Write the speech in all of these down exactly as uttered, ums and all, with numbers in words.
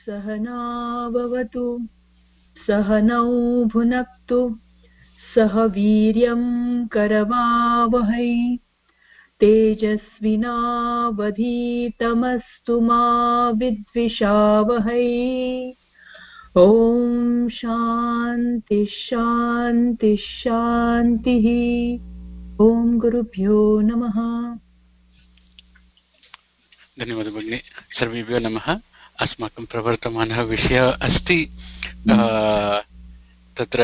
सहनाववतु सहनौ भुनक्तु सह वीर्यं करवावहै तेजस्विनावधीतमस्तु मा विद्विषावहै। ॐ शान्ति शान्ति शान्तिः। ॐ गुरुभ्यो नमः। धन्यवादः भगिनी। सर्वेभ्यो नमः। अस्माकं प्रवर्तमानः विषयः अस्ति तत्र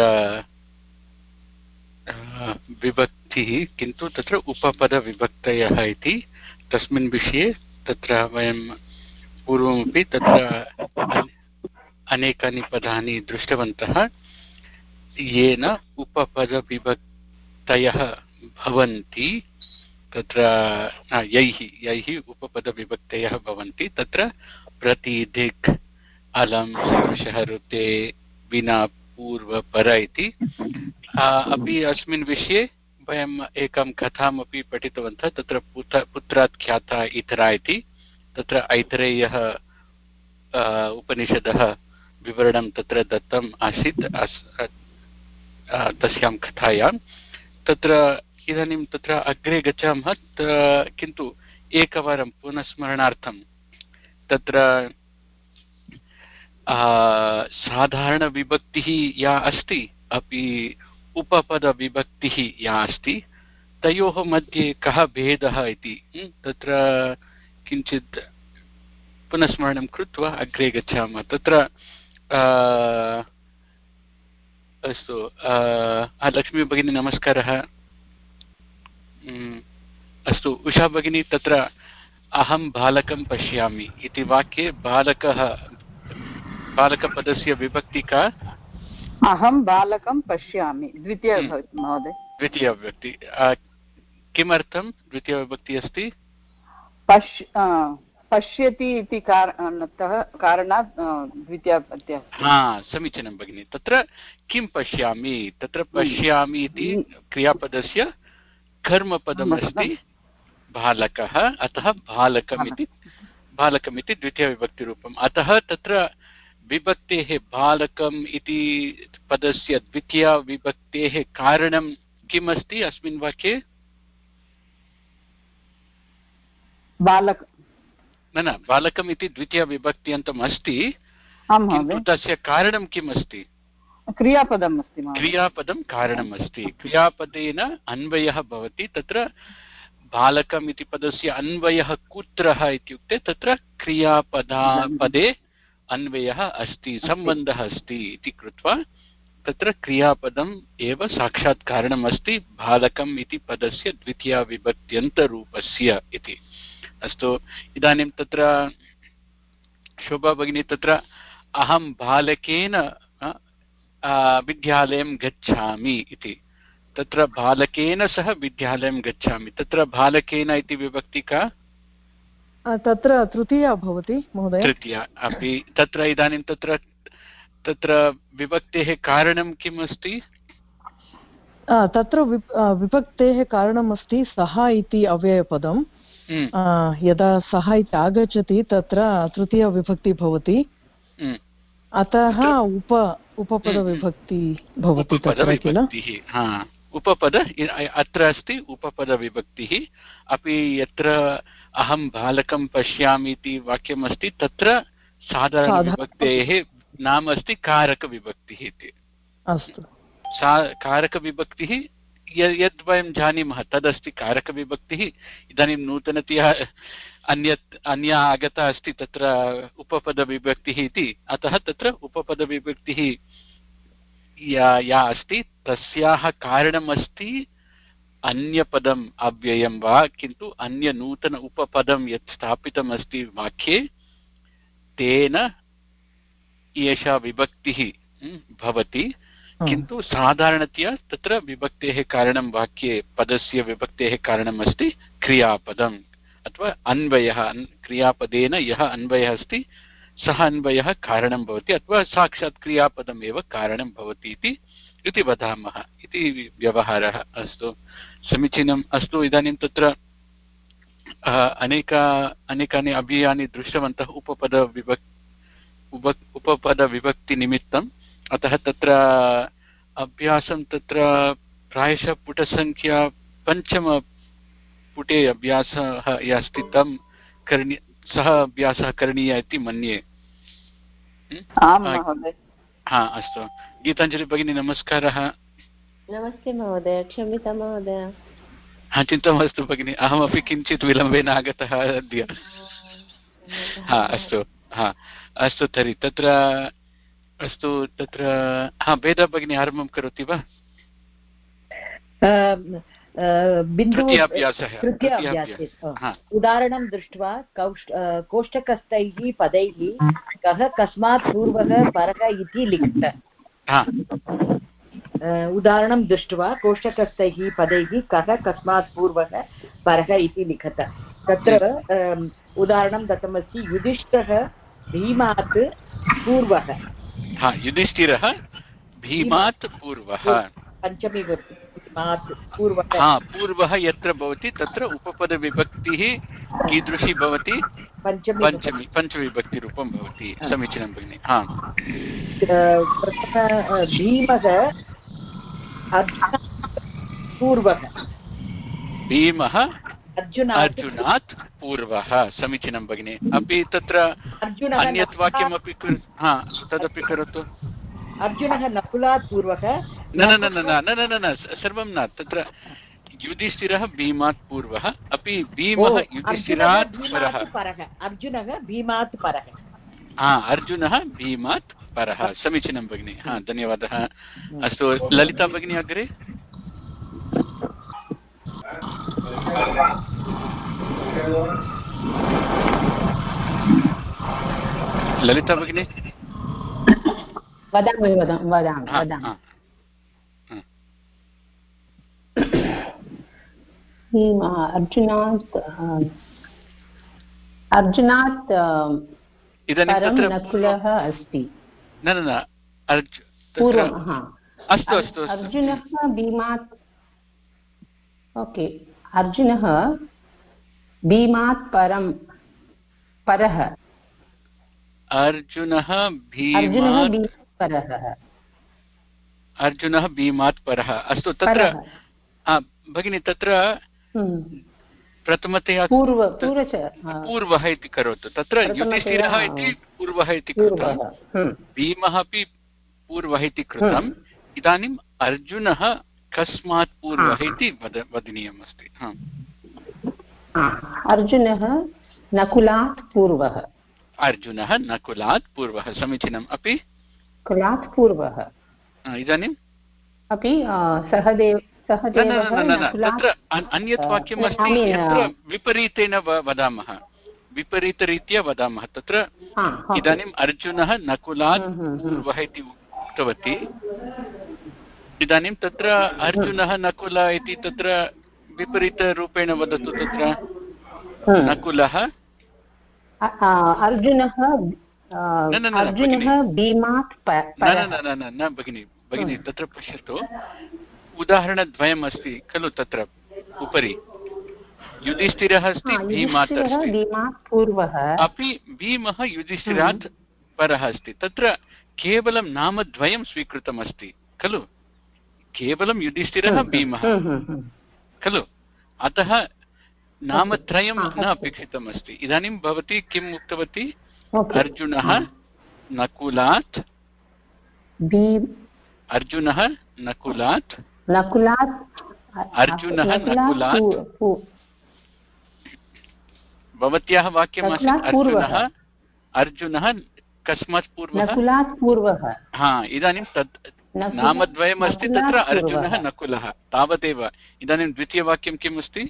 विभक्तिः, किन्तु तत्र उपपदविभक्तयः इति। तस्मिन् विषये तत्र वयं पूर्वमपि तत्र अनेकानि पदानि दृष्टवन्तः, येन उपपदविभक्तयः भवन्ति। तत्र यैः यैः उपपदविभक्तयः भवन्ति तत्र प्रति, दिक्, अलं, सदृशः, ऋते, विना, पूर्व, पर इति। अपि अस्मिन् विषये वयम् एकां कथामपि पठितवन्तः। तत्र पुत्र पुत्रात् ख्याता इतरा इति। तत्र ऐतरेयः उपनिषदः विवरणं तत्र दत्तम् आसीत् तस्यां कथायां। तत्र इदानीं तत्र अग्रे गच्छामः, किन्तु एकवारं पुनस्मरणार्थं तत्र साधारणविभक्तिः या अस्ति अपि उपपदविभक्तिः या अस्ति, तयोः मध्ये कः भेदः इति तत्र किञ्चित् पुनस्मरणं कृत्वा अग्रे गच्छामः। तत्र अस्तु, लक्ष्मी भगिनी नमस्कारः। अस्तु, उषा भगिनी, तत्र अहं बालकं पश्यामि इति वाक्ये बालकः बालकपदस्य विभक्ति का? अहं बालकं पश्यामि, द्वितीयविभक्ति महोदय। द्वितीयविभक्ति। किमर्थं द्वितीयविभक्ति अस्ति? पश् पश्यति इति कारणात् द्वितीयविभक्ति। हा, समीचीनं भगिनि। तत्र किं पश्यामि, तत्र पश्यामि इति क्रियापदस्य कर्मपदम् अस्ति बालकः, अतः बालकमिति बालकमिति द्वितीयविभक्तिरूपम्। अतः तत्र विभक्तेः बालकम् इति पदस्य द्वितीयविभक्तेः कारणं किम् अस्ति अस्मिन् वाक्ये? बालक न न बालकम् इति द्वितीयविभक्त्यन्तम् अस्ति, किन्तु तस्य कारणं किम् अस्ति? क्रियापदम् अस्ति। क्रियापदं कारणम् अस्ति। क्रियापदेन अन्वयः भवति। तत्र बालकम् इति पदस्य अन्वयः कुत्रः इत्युक्ते तत्र क्रियापदा पदे अन्वयः अस्ति, सम्बन्धः अस्ति इति कृत्वा तत्र क्रियापदम् एव साक्षात् कारणम् अस्ति बालकम् इति पदस्य द्वितीयविभक्त्यन्तरूपस्य इति। अस्तु, इदानीं तत्र शोभा भगिनी, तत्र अहं बालकेन विद्यालयं गच्छामि इति। तत्र बालकेन सह विद्यालयं गच्छामि, तत्र बालकेन इति विभक्ति का? तत्र तृतीया भवति महोदय। तृतीया अपि। तत्र इदानीं तत्र तत्र विभक्तेः कारणं किम् अस्ति? तत्र विभक्तेः कारणम् अस्ति सः इति अव्ययपदं। यदा सः इति आगच्छति तत्र तृतीयविभक्ति भवति, अतः उप उपपदविभक्ति भवति तत्र किल? उपपद अत्र अस्ति उपपदविभक्तिः अपि। यत्र अहं बालकं पश्यामि इति वाक्यमस्ति तत्र साधारणविभक्तेः नाम अस्ति कारकविभक्तिः इति। अस्तु, सा कारकविभक्तिः यद् वयं जानीमः तदस्ति कारकविभक्तिः। इदानीं नूतनतया अन्यत् अन्या आगता अस्ति तत्र उपपदविभक्तिः इति। अतः तत्र उपपदविभक्तिः या या अस्ति तस्याः कारणमस्ति अन्यपदम् अव्ययं वा, किन्तु अन्य नूतन उपपदं यत् स्थापितमस्ति वाक्ये तेन एषा विभक्तिः भवति। किन्तु साधारणतया तत्र विभक्तेः कारणं वाक्ये पदस्य विभक्तेः कारणम् अस्ति क्रियापदम् अथवा अन्वयः। क्रियापदेन यः अन्वयः अस्ति सः अन्वयः कारणं भवति, अथवा साक्षात् क्रियापदम् एव कारणं भवति इति इति वदामः इति व्यवहारः। अस्तु, समीचीनम्। अस्तु, इदानीं तत्र अनेका अनेकानि अभियानि दृष्टवन्तः उपपदविभक् उप उपपदविभक्तिनिमित्तम् अतः तत्र अभ्यासं तत्र प्रायशः पुटसङ्ख्या पञ्चमपुटे अभ्यासः यः अस्ति तं करणीय सः अभ्यासः करणीयः इति मन्ये। हा अस्तु गीताञ्जलि भगिनी नमस्कारः। नमस्ते महोदय, क्षम्यतां महोदय। हा चिन्ता मास्तु भगिनि, अहमपि किञ्चित् विलम्बेन आगतः अद्य। हा अस्तु हा अस्तु तर्हि तत्र अस्तु तत्र हा वेदा भगिनी आरम्भं करोति वा? उदाहरणं दृष्ट्वा कोष्टकस्थैः पदैः कः कस्मात् पूर्वः परः इति लिखत। उदाहरणं दृष्ट्वा कोष्टकस्थैः पदैः कः कस्मात् पूर्वः परः इति लिखत। तत्र उदाहरणं दत्तमस्ति युधिष्ठिरः भीमात् पूर्वः। युधिष्ठिरः भीमात् पूर्वः पञ्चमी भीमात् पूर्वः पूर्वः यत्र भवति तत्र उपपदविभक्तिः कीदृशी भवति? पञ्चमी पञ्चविभक्तिरूपं भवति। समीचीनं भगिनि। हा भीमः पूर्वः भीमः अर्जुनात् पूर्वः। समीचीनं भगिनि। अपि तत्र अन्यत् वाक्यमपि हा तदपि करोतु। अर्जुनः नकुलात् पूर्वः न न न न न न न सर्वं न तत्र युधिष्ठिरः भीमात् पूर्वः अपि भीमः युधिष्ठिरात् परः। अर्जुनः भीमात् परः। हा अर्जुनः भीमात् परः। समीचीनं भगिनि। हा धन्यवादः। अस्तु ललिता भगिनी अग्रे। ललिता भगिनी वदामि वदामि वदामि वदामि अर्जुनात् अर्जुनात् परं नकुलः अस्ति। न न न पूर्वं अस्तु अस्तु अर्जुनः भीमात् ओके अर्जुनः भीमात् परं परः अर्जुनः भीमात् परः अर्जुनः भीमात् परः। अस्तु तत्र भगिनी तत्र प्रथमतया पूर्वः इति करोतु। तत्र युधिष्ठिरः इति पूर्वः इति कृतं, भीमः अपि पूर्वः इति कृतम्। इदानीम् अर्जुनः कस्मात् पूर्वः इति वदनीयम् अस्ति। अर्जुनः नकुलात् पूर्वः अर्जुनः नकुलात् पूर्वः। समीचीनम्। अपि कुलात् पूर्वः इदानीम् अपि सहदेव तत्र अन्यत् वाक्यम् अस्ति यत्र विपरीतेन वदामः, विपरीतरीत्या वदामः। तत्र इदानीम् अर्जुनः नकुलात् पूर्वः इति उक्तवती। इदानीं तत्र अर्जुनः नकुल इति तत्र विपरीतरूपेण वदतु। तत्र नकुलः अर्जुनः अर्जुनः भीमात् न न भगिनि भगिनि तत्र पश्यतु उदाहरणद्वयम् अस्ति खलु तत्र उपरि। युधिष्ठिरः अस्ति भीमात् अस्ति पूर्वः अपि भीमः युधिष्ठिरात् परः अस्ति। तत्र केवलं नामद्वयं स्वीकृतम् अस्ति खलु, केवलं युधिष्ठिरः भीमः खलु, अतः नामत्रयं न अपेक्षितम् अस्ति। इदानीं भवती किम् उक्तवती? अर्जुनः नकुलात् अर्जुनः नकुलात् नकुलात् अर्जुनः नकुलात् भवत्याः वाक्यमासीत् अर्जुनः अर्जुनः कस्मात् पूर्वः? नकुलात् पूर्वः। हा इदानीं तत् नामद्वयम् अस्ति तत्र अर्जुनः नकुलः तावदेव। इदानीं द्वितीयवाक्यं किम् अस्ति?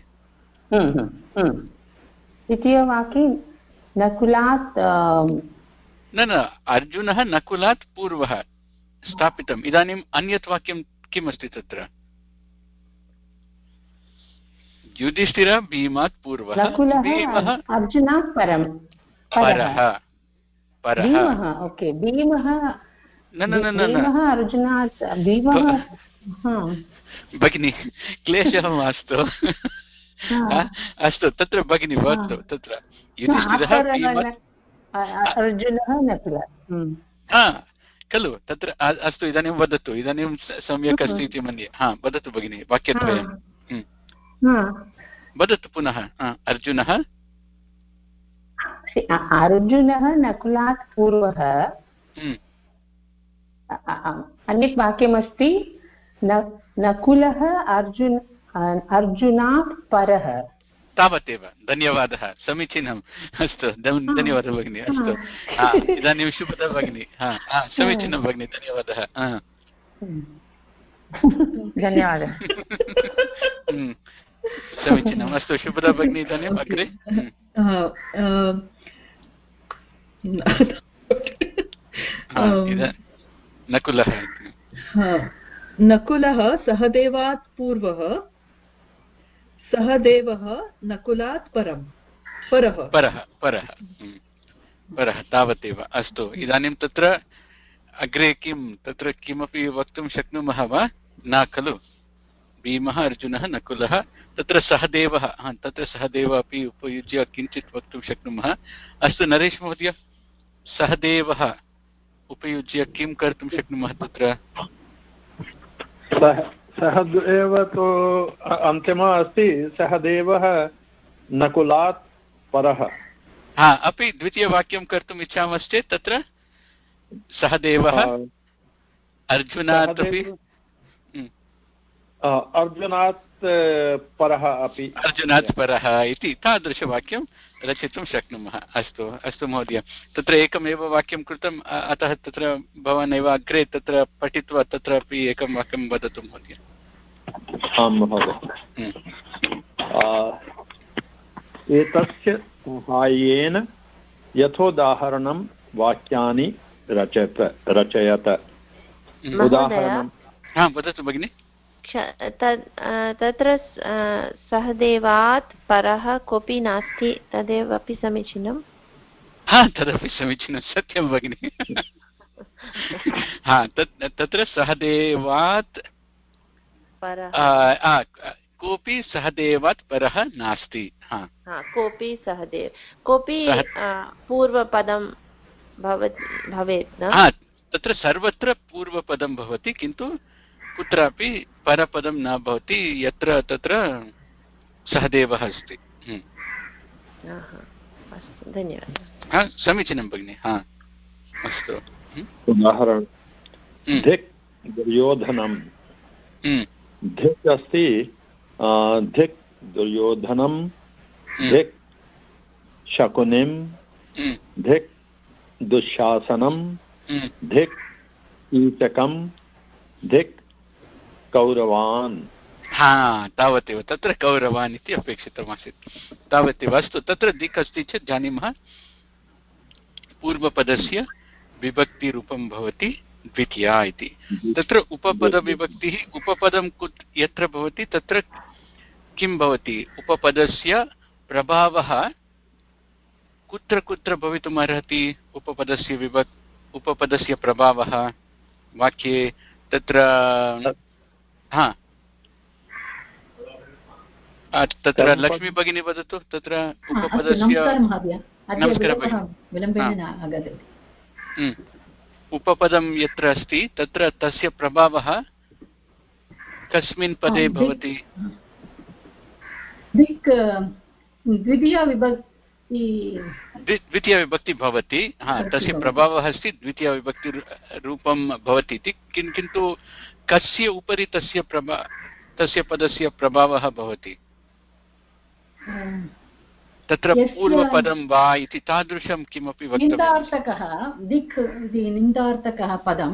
द्वितीयवाक्ये नकुलात् न न अर्जुनः नकुलात् पूर्वः स्थापितम्। इदानीम् अन्यत् वाक्यं किम् अस्ति तत्र? युधिष्ठिरः भीमात् पूर्वः भीमः अर्जुनात् परं परः परः ओके भीमः न न न न अर्जुनात् भीमः भगिनी क्लेशः मास्तु। अस्तु तत्र भगिनी भवतु तत्र युधिष्ठिरः अर्जुनः नकुलः खलु तत्र अस्तु इदानीं वदतु इदानीं सम्यक् अस्ति इति मन्ये हा वदतु भगिनि वाक्यद्वयं वदतु पुनः अर्जुनः अर्जुनः नकुलात् पूर्वः अन्यत् वाक्यमस्ति नकुलः अर्जुन अर्जुनात् परः तावदेव धन्यवादः समीचीनम् अस्तु धन्यवादः भगिनि अस्तु इदानीं शुभदा भगिनि समीचीनं भगिनि धन्यवादः धन्यवादः समीचीनम् अस्तु शुभदा भगिनि इदानीम् अग्रे नकुलः नकुलः सहदेवात् पूर्वः सहदेवः नकुलात् परं परः परः परः परः तावदेव अस्तु इदानीं तत्र अग्रे किं तत्र किमपि वक्तुं शक्नुमः वा न खलु भीमः अर्जुनः नकुलः तत्र सहदेवः तत्र सहदेवः अपि उपयुज्य किञ्चित् वक्तुं शक्नुमः अस्तु नरेश महोदय सहदेवः उपयुज्य किं कर्तुं शक्नुमः तत्र सहदेव तु अन्तिमः अस्ति सहदेवः नकुलात् परः हा अपि द्वितीयवाक्यं कर्तुम् इच्छामश्चेत् तत्र सहदेवः अर्जुनात् अपि अर्जुनात् परः अपि अर्जुनात् परः इति तादृशवाक्यं रचितुं शक्नुमः अस्तु अस्तु महोदय तत्र एकमेव वाक्यं कृतम् अतः तत्र भवान् एव अग्रे तत्र पठित्वा तत्रापि एकं वाक्यं वदतु महोदय आं महोदय एतस्य साहाय्येन यथोदाहरणं वाक्यानि रचयत रचयत उदाहरणं हा वदतु भगिनि तत्र सहदेवात् परः कोऽपि नास्ति तदेव अपि समीचीनं हा तदपि समीचीनं सत्यं भगिनि हा तत्र सहदेवात् कोऽपि सहदेवात् परः नास्ति कोऽपि सहदेव कोऽपि पूर्वपदं भवेत् न तत्र सर्वत्र पूर्वपदं भवति किन्तु कुत्रापि परपदं न भवति यत्र तत्र सहदेवः अस्ति धन्यवादः समीचीनं भगिनि हा अस्तु उदाहरणं धिक् दुर्योधनं धिक् अस्ति धिक् दुर्योधनं धिक् शकुनिं धिक् दुःशासनं धिक् कीचकं धिक् कौरवान् हा तावदेव तत्र कौरवान् इति अपेक्षितमासीत् तावदेव अस्तु तत्र दिक् अस्ति चेत् जानीमः पूर्वपदस्य विभक्तिरूपं भवति द्वितीया इति तत्र उपपदविभक्तिः उपपदं कुत् यत्र भवति तत्र किं भवति उपपदस्य प्रभावः कुत्र कुत्र भवितुम् अर्हति उपपदस्य विभक् उपपदस्य प्रभावः वाक्ये तत्र हा तत्र लक्ष्मी भगिनी वदतु तत्र उपपदस्य नमस्कारः भगिनी उपपदं यत्र अस्ति तत्र तस्य प्रभावः कस्मिन् पदे भवति द्वितीयविभक्ति भवति हा तस्य प्रभावः अस्ति द्वितीयविभक्तिरूपं भवति इति किन्तु कस्य उपरि तस्य प्रभा तस्य पदस्य प्रभावः भवति तत्र पूर्वपदं वा इति तादृशं किमपि निन्दार्थकः दिक् निन्दार्थकः पदं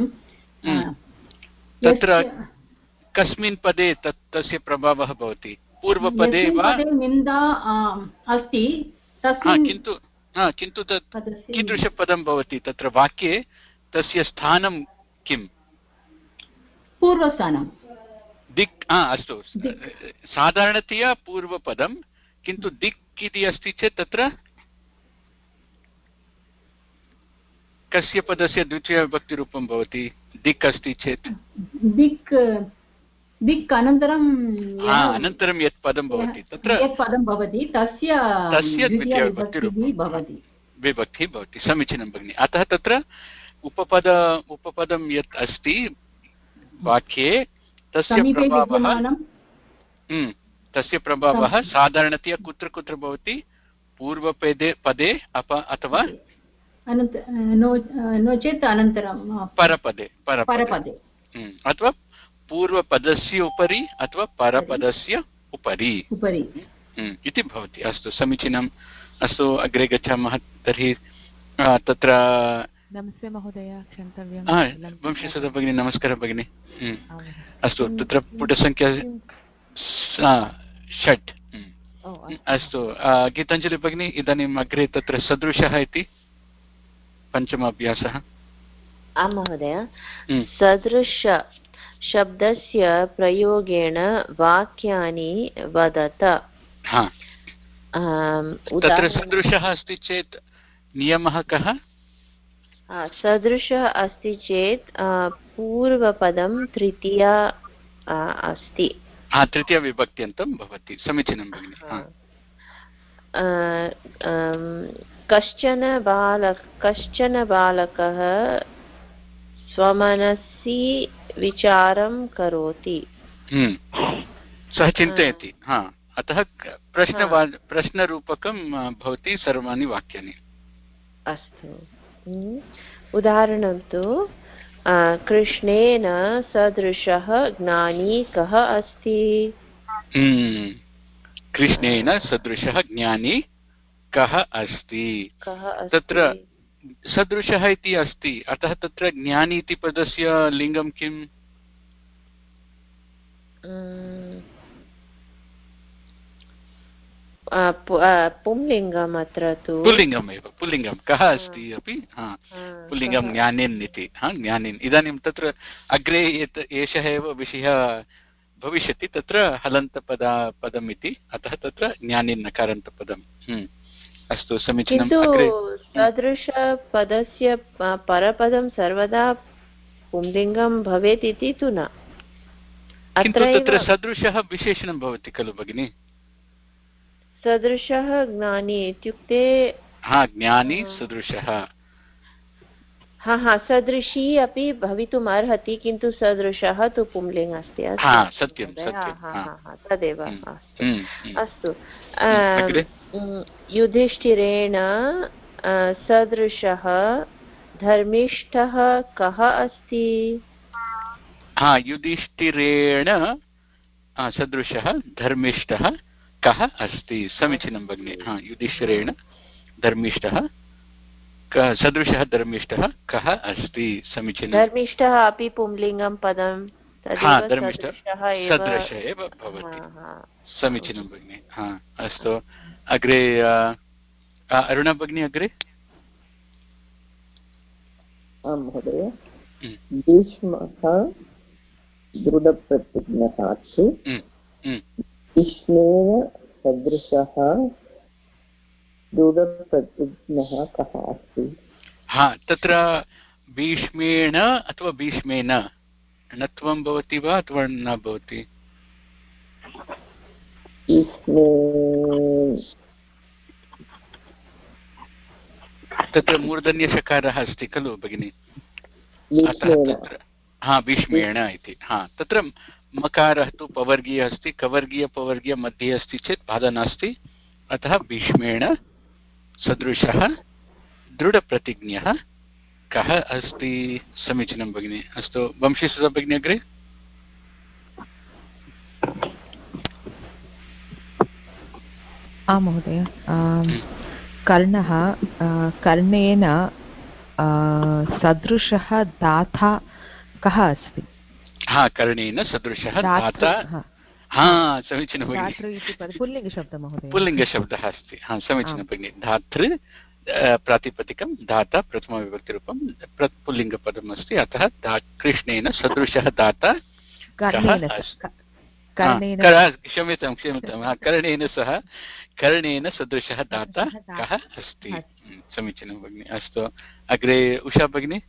तत्र कस्मिन् पदे तत् तस्य प्रभावः भवति पूर्वपदे वा निन्दा अस्ति किन्तु किन्तु तत् कीदृशपदं भवति तत्र वाक्ये तस्य स्थानं किम् पूर्वस्थानं दिक् अस्तु साधारणतया पूर्वपदं किन्तु दिक् इति अस्ति चेत् तत्र कस्य पदस्य द्वितीयविभक्तिरूपं भवति दिक् अस्ति चेत् दिक् दिक् अनन्तरं अनन्तरं यत् पदं भवति तत्र यत् पदं भवति तस्य तस्य द्वितीयविभक्तिरूपं भवति विभक्तिः भवति। समीचीनं भगिनि। अतः तत्र उपपद उपपदं यत् अस्ति वाक्ये तस्य प्रभावः तस्य प्रभावः साधारणतया कुत्र कुत्र भवति? पूर्वपदे पदे अप अथवा नो चेत् अनन्तरं परपदे परपदे अथवा पूर्वपदस्य उपरि अथवा परपदस्य उपरि उपरि इति भवति। अस्तु समीचीनम्। अस्तु अग्रे गच्छामः। तर्हि तत्र नमस्ते महोदय, क्षन्तव्यं। वंशीसुधा भगिनी, नमस्कारः भगिनी। अस्तु तत्र पुटसङ्ख्या षट्। अस्तु गीताञ्जलि भगिनी, इदानीम् अग्रे तत्र सदृशः इति पञ्चम अभ्यासः। आं महोदय। सदृश शब्दस्य प्रयोगेण वाक्यानि वदत। तत्र सदृशः अस्ति चेत् नियमः कः? सदृशः अस्ति चेत् पूर्वपदं तृतीया अस्ति। तृतीया विभक्त्यन्तं भवति। समीचीनं भगिनि। कश्चन बालक कश्चन बालकः स्वमनसि विचारं करोति। सः चिन्तयति। हा, अतः प्रश्न प्रश्नरूपकं भवति सर्वाणि वाक्यानि। अस्तु। उदाहरणं तु कृष्णेन सदृशः ज्ञानी कः अस्ति? कृष्णेन सदृशः ज्ञानी कः अस्ति? तत्र सदृशः इति अस्ति, अतः तत्र ज्ञानी इति पदस्य लिङ्गं किम्? पुंलिङ्गम्। अत्र तु पुल्लिङ्गमेव। पुल्लिङ्गं कः अस्ति अपि पुल्लिङ्गं ज्ञानिन् इति। ज्ञानिन्। इदानीं तत्र अग्रे एषः एव विषयः भविष्यति, तत्र हलन्तपद पदम् इति, अतः तत्र ज्ञानिन् नकारान्तपदम्। अस्तु समीचीनं। सदृशपदस्य परपदं सर्वदा पुंलिङ्गं भवेत् इति तु न। किन्तु तत्र सदृशः विशेषणं भवति खलु भगिनि? सदृशः ज्ञानी इत्युक्ते हा ज्ञानी सदृशः। हा हा सदृशी अपि भवितुम् अर्हति, किन्तु सदृशः तु पुंलिङ्ग् अस्ति। सत्यं सत्यं तदेव। अस्तु। युधिष्ठिरेण सदृशः धर्मिष्ठः कः अस्ति? हा, युधिष्ठिरेण सदृशः धर्मिष्ठः कः अस्ति? समीचीनं भगिनि। हा, युधिष्ठिरेण धर्मिष्ठः सदृशः धर्मिष्ठः कः अस्ति? समीचीनं। धर्मिष्ठः अपि पुंलिङ्गं पदं धर्मिष्ठः सदृश एव भवति। समीचीनं भगिनि। हा, अस्तु अग्रे अरुणा भगिनी अग्रे। आं महोदय। भीष्मः दृढप्रतिज्ञः अस्ति। कृष्णेन सदृशः दृढप्रतिज्ञः कः अस्ति? हा, तत्र भीष्मेण अथवा भीष्मेन णत्वं भवति वा अथवा न भवति? तत्र मूर्धन्यषकारः अस्ति खलु भगिनि? हा, भीष्मेण इति। हा, तत्र मकारः तु पवर्गीयः अस्ति, कवर्गीय पवर्गीय मध्ये अस्ति चेत् बाधा नास्ति, अतः भीष्मेण सदृशः दृढप्रतिज्ञः कः अस्ति? समीचीनं भगिनि। अस्तु वंशीसुधा भगिनी अग्रे। आं महोदय। कर्णः कर्णेन सदृशः दाता कः अस्ति? हा, कर्णेन सदृशः दाता। हा, समीचीनं भगिनि। पुल्लिङ्गशब्दः महोदय। पुल्लिङ्गशब्दः अस्ति। हा, समीचीनं भगिनि। धातृ प्रातिपदिकं दाता प्रथमविभक्तिरूपं पुल्लिङ्गपदम् अस्ति, अतः कृष्णेन सदृशः दाता क्षम्यतां क्षम्यतां कर्णेन सह कर्णेन सदृशः दाता कः अस्ति? समीचीनं भगिनि। अस्तु अग्रे उषा भगिनी।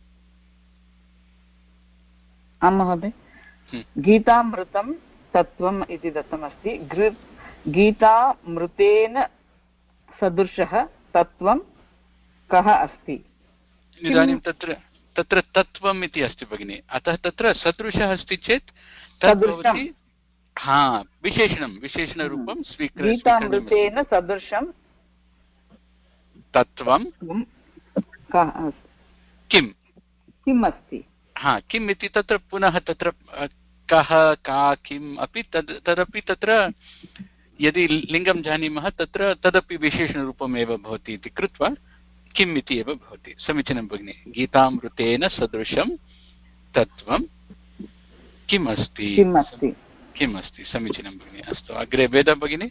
आं महोदय। गीतामृतं तत्त्वम् इति दत्तमस्ति। गीतामृतेन सदृशः तत्त्वं कः अस्ति? इदानीं तत्र तत्र तत्त्वम् इति अस्ति भगिनि, अतः तत्र सदृशः अस्ति चेत् तद् भवति हा विशेषणं विशेषणरूपं स्वीकृत्य गीतामृतेन सदृशं तत्त्वं किं किम् अस्ति? हा किम् इति तत्र पुनः तत्र कः का किम् अपि तद् तदपि तत्र यदि लिङ्गं जानीमः तत्र तदपि विशेषणरूपमेव भवति इति कृत्वा किम् इति एव भवति। समीचीनं भगिनि। गीतामृतेन सदृशं तत्त्वं किम् अस्ति किम् अस्ति किम् अस्ति समीचीनं भगिनि। अस्तु अग्रे वेदा भगिनि।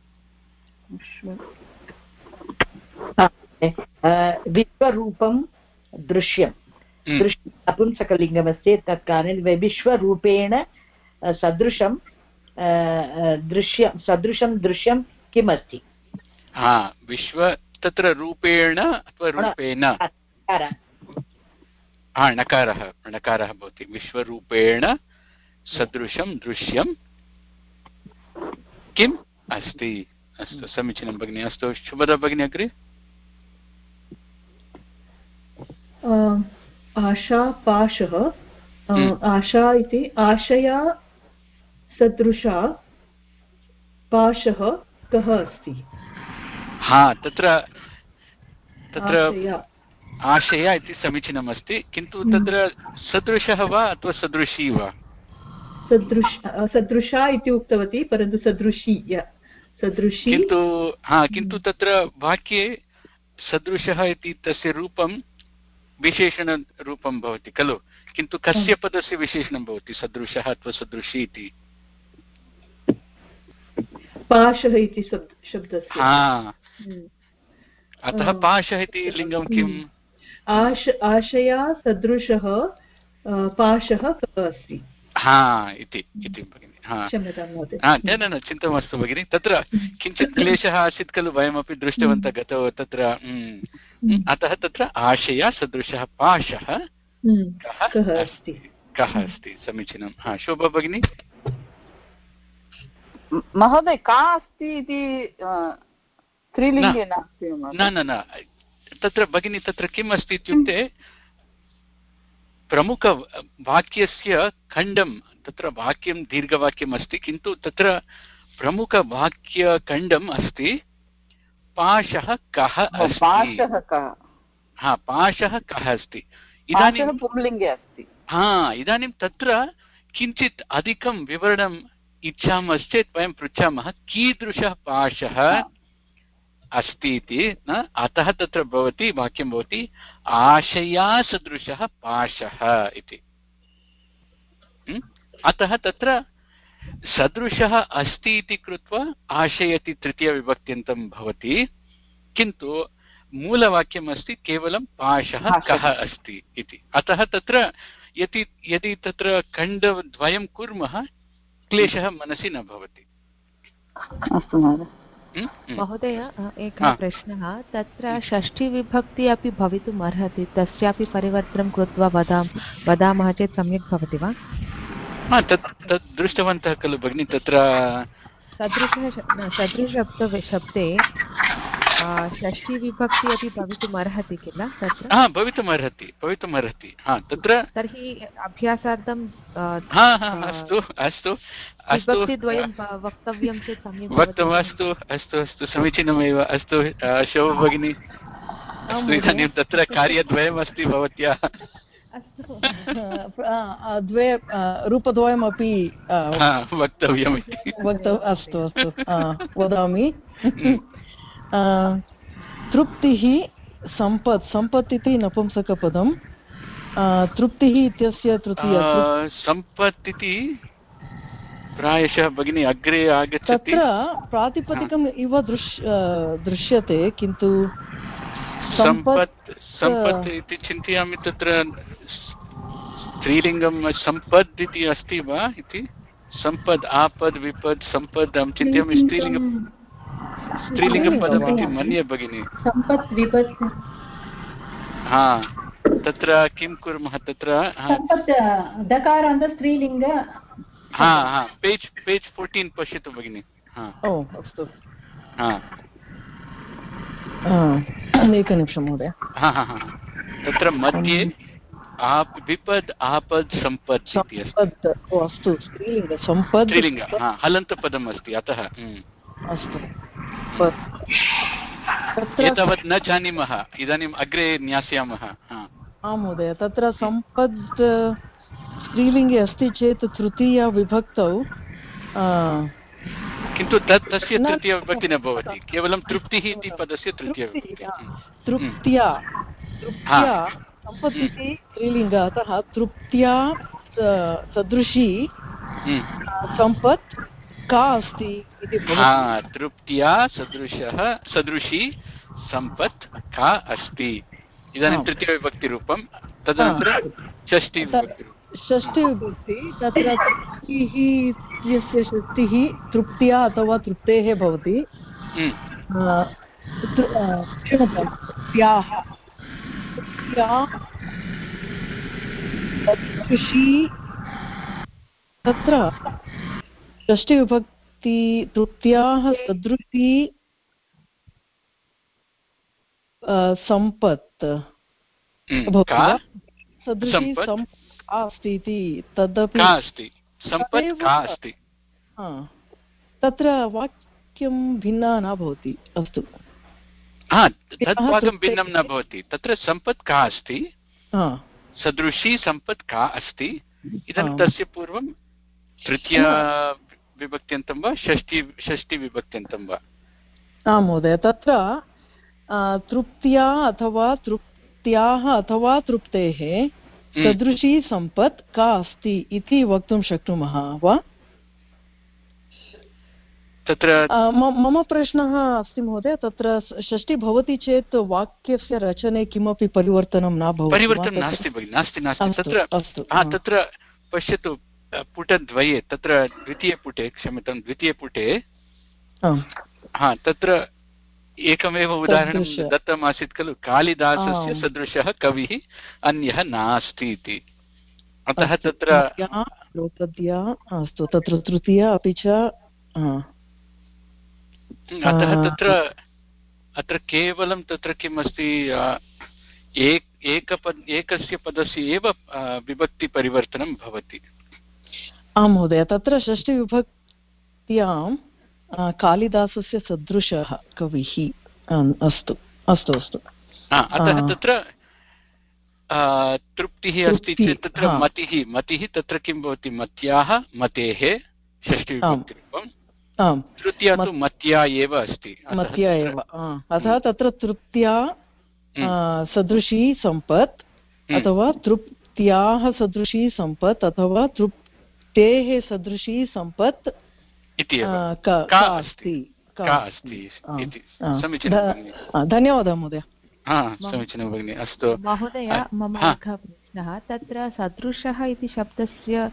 विश्वरूपं दृश्यं दृश्य नपुंसकलिङ्गमस्ति तत् कारणेन विश्वरूपेण सदृशं दृश्यं सदृशं दृश्यं किम् अस्ति? हा विश्व तत्र रूपेण अथवा रूपेण हा णकारः णकारः भवति। विश्वरूपेण सदृशं दृश्यं किम् अस्ति? अस्तु समीचीनं भगिनि। अस्तु शुभदा भगिनी अग्रे। आशा पाशः आशा इति आशया सदृशा पाशः कः अस्ति? हा तत्र तत्र आशया इति समीचीनम् अस्ति, किन्तु तत्र सदृशः वा अथवा सदृशी वा? सदृश सदृशा इति उक्तवती, परन्तु सदृशी सदृशी किन्तु हा किन्तु तत्र वाक्ये सदृशः इति तस्य रूपं विशेषणरूपं भवति खलु, किन्तु कस्य पदस्य विशेषणं भवति सदृशः अथवा सदृशी इति? पाशः इति शब्दस्य। हा अतः पाशः इति लिङ्गं किम्? आश आशया सदृशः पाशः कः अस्ति? हा इति इति भगिनि। हा न न चिन्ता मास्तु भगिनि। तत्र किञ्चित् क्लेशः आसीत् खलु, वयमपि दृष्टवन्तः गतौ तत्र। अतः तत्र आशया सदृशः पाशः कः अस्ति कः अस्ति समीचीनं। हा शोभा भगिनी। महोदय का अस्ति इति स्त्रीलिङ्गे नास्ति? न न न तत्र भगिनी तत्र किम् अस्ति इत्युक्ते प्रमुखवाक्यस्य खण्डं, तत्र वाक्यं दीर्घवाक्यम् अस्ति किन्तु तत्र प्रमुखवाक्यखण्डम् अस्ति पाशः कः अस्ति। हा पाशः कः अस्ति इदानीं पुंलिङ्गे अस्ति। हा इदानीं तत्र किञ्चित् अधिकं विवरणम् इच्छामश्चेत् वयं पृच्छामः कीदृशः पाशः अस्ति इति न। अतः तत्र भवति वाक्यं भवति आशया सदृशः पाशः इति। अतः तत्र सदृशः अस्ति इति कृत्वा आशयति तृतीयविभक्त्यन्तं भवति, किन्तु मूलवाक्यम् अस्ति केवलं पाशः कः अस्ति इति। अतः तत्र यदि यदि तत्र खण्डद्वयं कुर्मः क्लेशः मनसि न भवति। अस्तु महोदय। महोदय एकः प्रश्नः, तत्र षष्ठीविभक्ति अपि भवितुम् अर्हति, तस्यापि परिवर्तनं कृत्वा वदाम वदामः चेत् सम्यक् भवति वा? हा तत् तत् दृष्टवन्तः खलु भगिनि। तत्र सदृशः सदृशशब्द शब्दे षष्ठीविभक्ति अपि भवितुम् अर्हति किल तत्र? हा भवितुम् अर्हति भवितुम् अर्हति हा तत्र। तर्हि अभ्यासार्थं हा हा अस्तु अस्तु अस्तु विभक्तिद्वयं वक्तव्यं चेत् सम्यक् वक्तव्यम्। अस्तु अस्तु अस्तु समीचीनमेव। अस्तु शोभा भगिनी। अस्तु इदानीं तत्र कार्यद्वयम् अस्ति भवत्याः। अस्तु द्वे रूपद्वयमपि वक्तव्यम् इति वक्तव्यम्। अस्तु अस्तु वदामि। तृप्तिः सम्पत् सम्पत् इति नपुंसकपदं। तृप्तिः इत्यस्य तृतीय सम्पत् इति प्रायशः भगिनी अग्रे आगच्छति। तत्र प्रातिपदिकम् इव दृश्य दृश्यते किन्तु सम्पत् सम्पत् इति चिन्तयामि। तत्र स्त्रीलिङ्गं सम्पद् इति अस्ति वा इति? सम्पद् आपद् विपद् सम्पद् अहं चिन्तयामि स्त्रीलिङ्गं स्त्रीलिङ्गपदम् इति मन्ये भगिनि। सम्पत् विपत् हा तत्र किं कुर्मः तत्र दकारान्त स्त्रीलिङ्ग। हा हा पेज् पेज् फोर्टीन् पश्यतु भगिनि। हा ओ अस्तु। हा एकनिमिषं महोदय। तत्र मध्ये आप विपद् आपद् सम्पद् इति अस्ति। अस्तु, स्त्रीलिङ्ग सम्पद् स्त्रीलिङ्ग हलन्तपदम् अस्ति, अतः अस्तु। एतावत् न जानीमः, इदानीम् अग्रे ज्ञास्यामः। आं महोदय, तत्र सम्पद् स्त्रीलिङ्गे अस्ति चेत् तृतीया विभक्तौ किन्तु तत् तस्य तृतीयविभक्ति न भवति, केवलं तृप्तिः इति पदस्य तृतीयविभक्ति। तृप्त्या तृप्त्या सम्पत् इति स्त्रीलिङ्ग, अतः तृप्त्या सदृशी सम्पत् का अस्ति इति भवति। तृप्त्या सदृशः सदृशी सम्पत् का अस्ति, इदानीं तृतीयविभक्तिरूपं। तदनन्तरं षष्टिविभक्तिरूपं। षष्टिविभक्ति तत्र तृप्तिः इत्यस्य षष्टिः तृप्त्या अथवा तृप्तेः भवति। तृप्त्याः सदृशी, तत्र षष्टिविभक्ति तृप्त्याः सदृशी सम्पत् सदृशी सम्पत् अस्ति इति तदपि तत्र वाक्यं भिन्ना न भवति। अस्तु, तद्भागं भिन्नं न भवति। तत्र सम्पत् का अस्ति, सदृशी सम्पत् का अस्ति। इदानीं तस्य पूर्वं तृतीया विभक्त्यन्तं वा षष्टि षष्टिविभक्त्यन्तं वा? आं महोदय, तत्र तृप्त्या अथवा तृप्त्याः अथवा तृप्तेः सदृशी सम्पत् का अस्ति इति वक्तुं शक्नुमः वा? तत्र मम प्रश्नः अस्ति महोदय, तत्र षष्टि भवति चेत् वाक्यस्य रचने किमपि परिवर्तनं न भवति? परिवर्तनं नास्ति भगिनि, नास्ति नास्ति तत्र तत्र पश्यतु, पुटद्वये, तत्र द्वितीयपुटे, क्षम्यतां द्वितीयपुटे हा तत्र एकमेव उदाहरणं दत्तमासीत् खलु, कालिदासस्य सदृशः कविः अन्यः नास्ति इति। अतः तत्र द्रौपद्या, अस्तु, तत्र तृतीया अपि च अतः तत्र अत्र केवलं तत्र किम् अस्ति, एक एकपद एकस्य पदस्य एव विभक्तिपरिवर्तनं भवति। आं महोदय, तत्र षष्टिविभक्त्यां कालिदासस्य सदृशः कविः। अस्तु अस्तु अस्तु अतः तत्र तृप्तिः अस्ति चेत् तत्र मतिः मतिः तत्र किं भवति, मत्याः मतेः षष्टिविभक्तिरूपं। तृतीया तु मत्या एव अस्ति, मत्या एव। अतः तत्र तृप्त्या सदृशी सम्पत् अथवा तृप्त्याः सदृशी सम्पत् अथवा तृप्तेः सदृशी सम्पत् अस्ति। धन्यवादः महोदय। समीचीनं भगिनि। अस्तु महोदय, मम एकः प्रश्नः, तत्र सदृशः इति शब्दस्य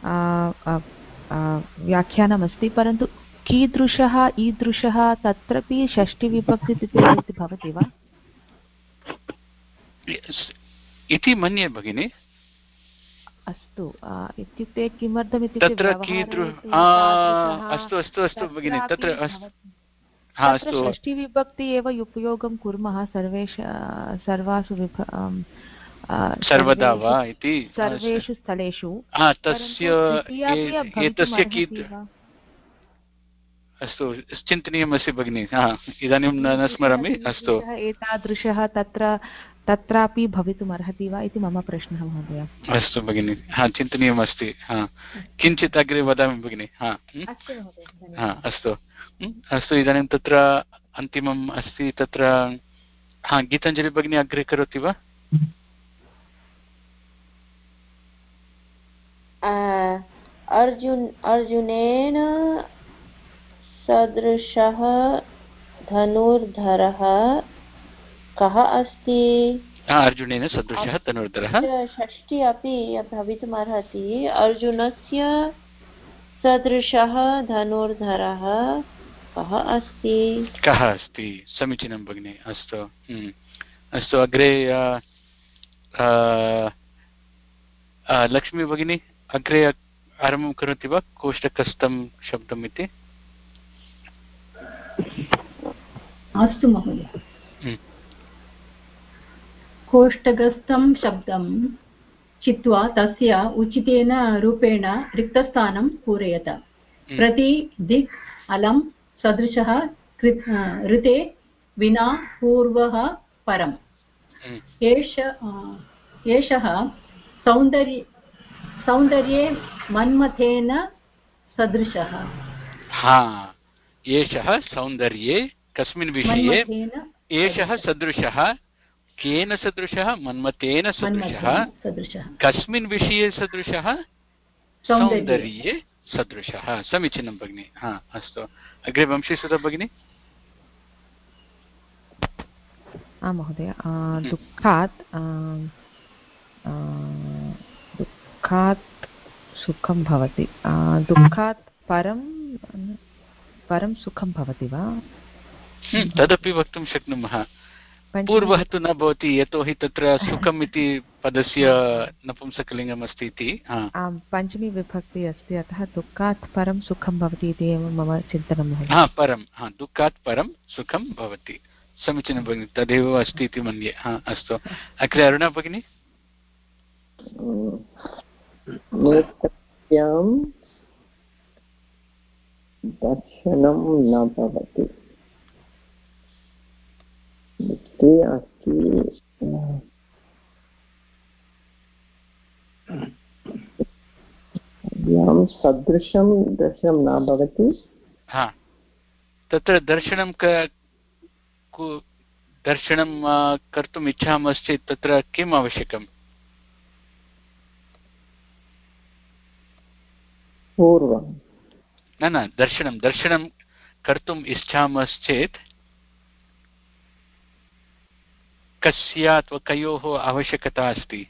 व्याख्यानमस्ति, परन्तु कीदृशः ईदृशः तत्रापि षष्टिविभक्ति इति भवति वा इति मन्ये भगिनि। अस्तु, इत्युक्ते किमर्थमित्युक्ते तत्र कीदृश अस्तु अस्तु अस्तु भगिनि, तत्र षष्टिविभक्ति एव उपयोगं कुर्मः सर्वेषु सर्वासु सर्वदा वा इति सर्वेषु स्थलेषु। तस्य एतस्य कीत् अस्तु चिन्तनीयमस्ति भगिनि। इदानीं न स्मरामि। अस्तु, एतादृशः तत्र तत्रापि भवितुम् अर्हति वा इति मम प्रश्नः महोदय। अस्तु भगिनि, हा चिन्तनीयमस्ति। हा किञ्चित् अग्रे वदामि भगिनि। हा हा अस्तु अस्तु इदानीं तत्र अन्तिमम् अस्ति तत्र। हा गीताञ्जलि भगिनी अग्रे करोति वा? अर्जुन अर्जुनेन सदृशः धनुर्धरः कः अस्ति? अर्जुनेन सदृशः धनुर्धरः षष्ठी अपि भवितुमर्हति। अर्जुनस्य सदृशः धनुर्धरः कः अस्ति? कः अस्ति? समीचीनं भगिनि। अस्तु अस्तु अग्रे लक्ष्मी भगिनी अग्रे आरम्भं करोति वा कोष्टकस्थं शब्दम् इति? अस्तु महोदय। कोष्ठगस्थं शब्दं चित्वा तस्य उचितेन रूपेण रिक्तस्थानं पूरयत प्रति दिक् अलं सदृशः ऋते विना पूर्वः परम् एष एषः सौन्दर्ये सौन्दर्ये मन्मथेन सदृशः हा एषः सौन्दर्ये कस्मिन् विषये एषः सदृशः केन सदृशः मन्मथेन सदृशः कस्मिन् विषये सदृशः सौन्दर्ये सदृशः समीचीनं भगिनि हा अस्तु अग्रे वंशीसुधा भगिनि आम् महोदय दुःखात् दुःखात् सुखं भवति दुःखात् परं परं सुखं भवति वा तदपि वक्तुं शक्नुमः पूर्वः तु न भवति यतोहि तत्र सुखम् इति पदस्य नपुंसकलिङ्गम् अस्ति इति आम् पञ्चमी विभक्ति अस्ति अतः दुःखात् परं सुखं भवति इति एव मम चिन्तनं हा परं हा दुःखात् परं सुखं भवति समीचीनं भगिनि तदेव अस्ति इति मन्ये हा अस्तु अग्रे अरुणा भगिनि दर्शनं न भवति अस्ति सदृशं दर्शनं न भवति हा तत्र दर्शनं दर्शनं कर्तुम् इच्छामश्चेत् तत्र किम् आवश्यकम् पूर्वं न न दर्शनं दर्शनं कर्तुम् इच्छामश्चेत् कस्य अथवा कयोः आवश्यकता अस्ति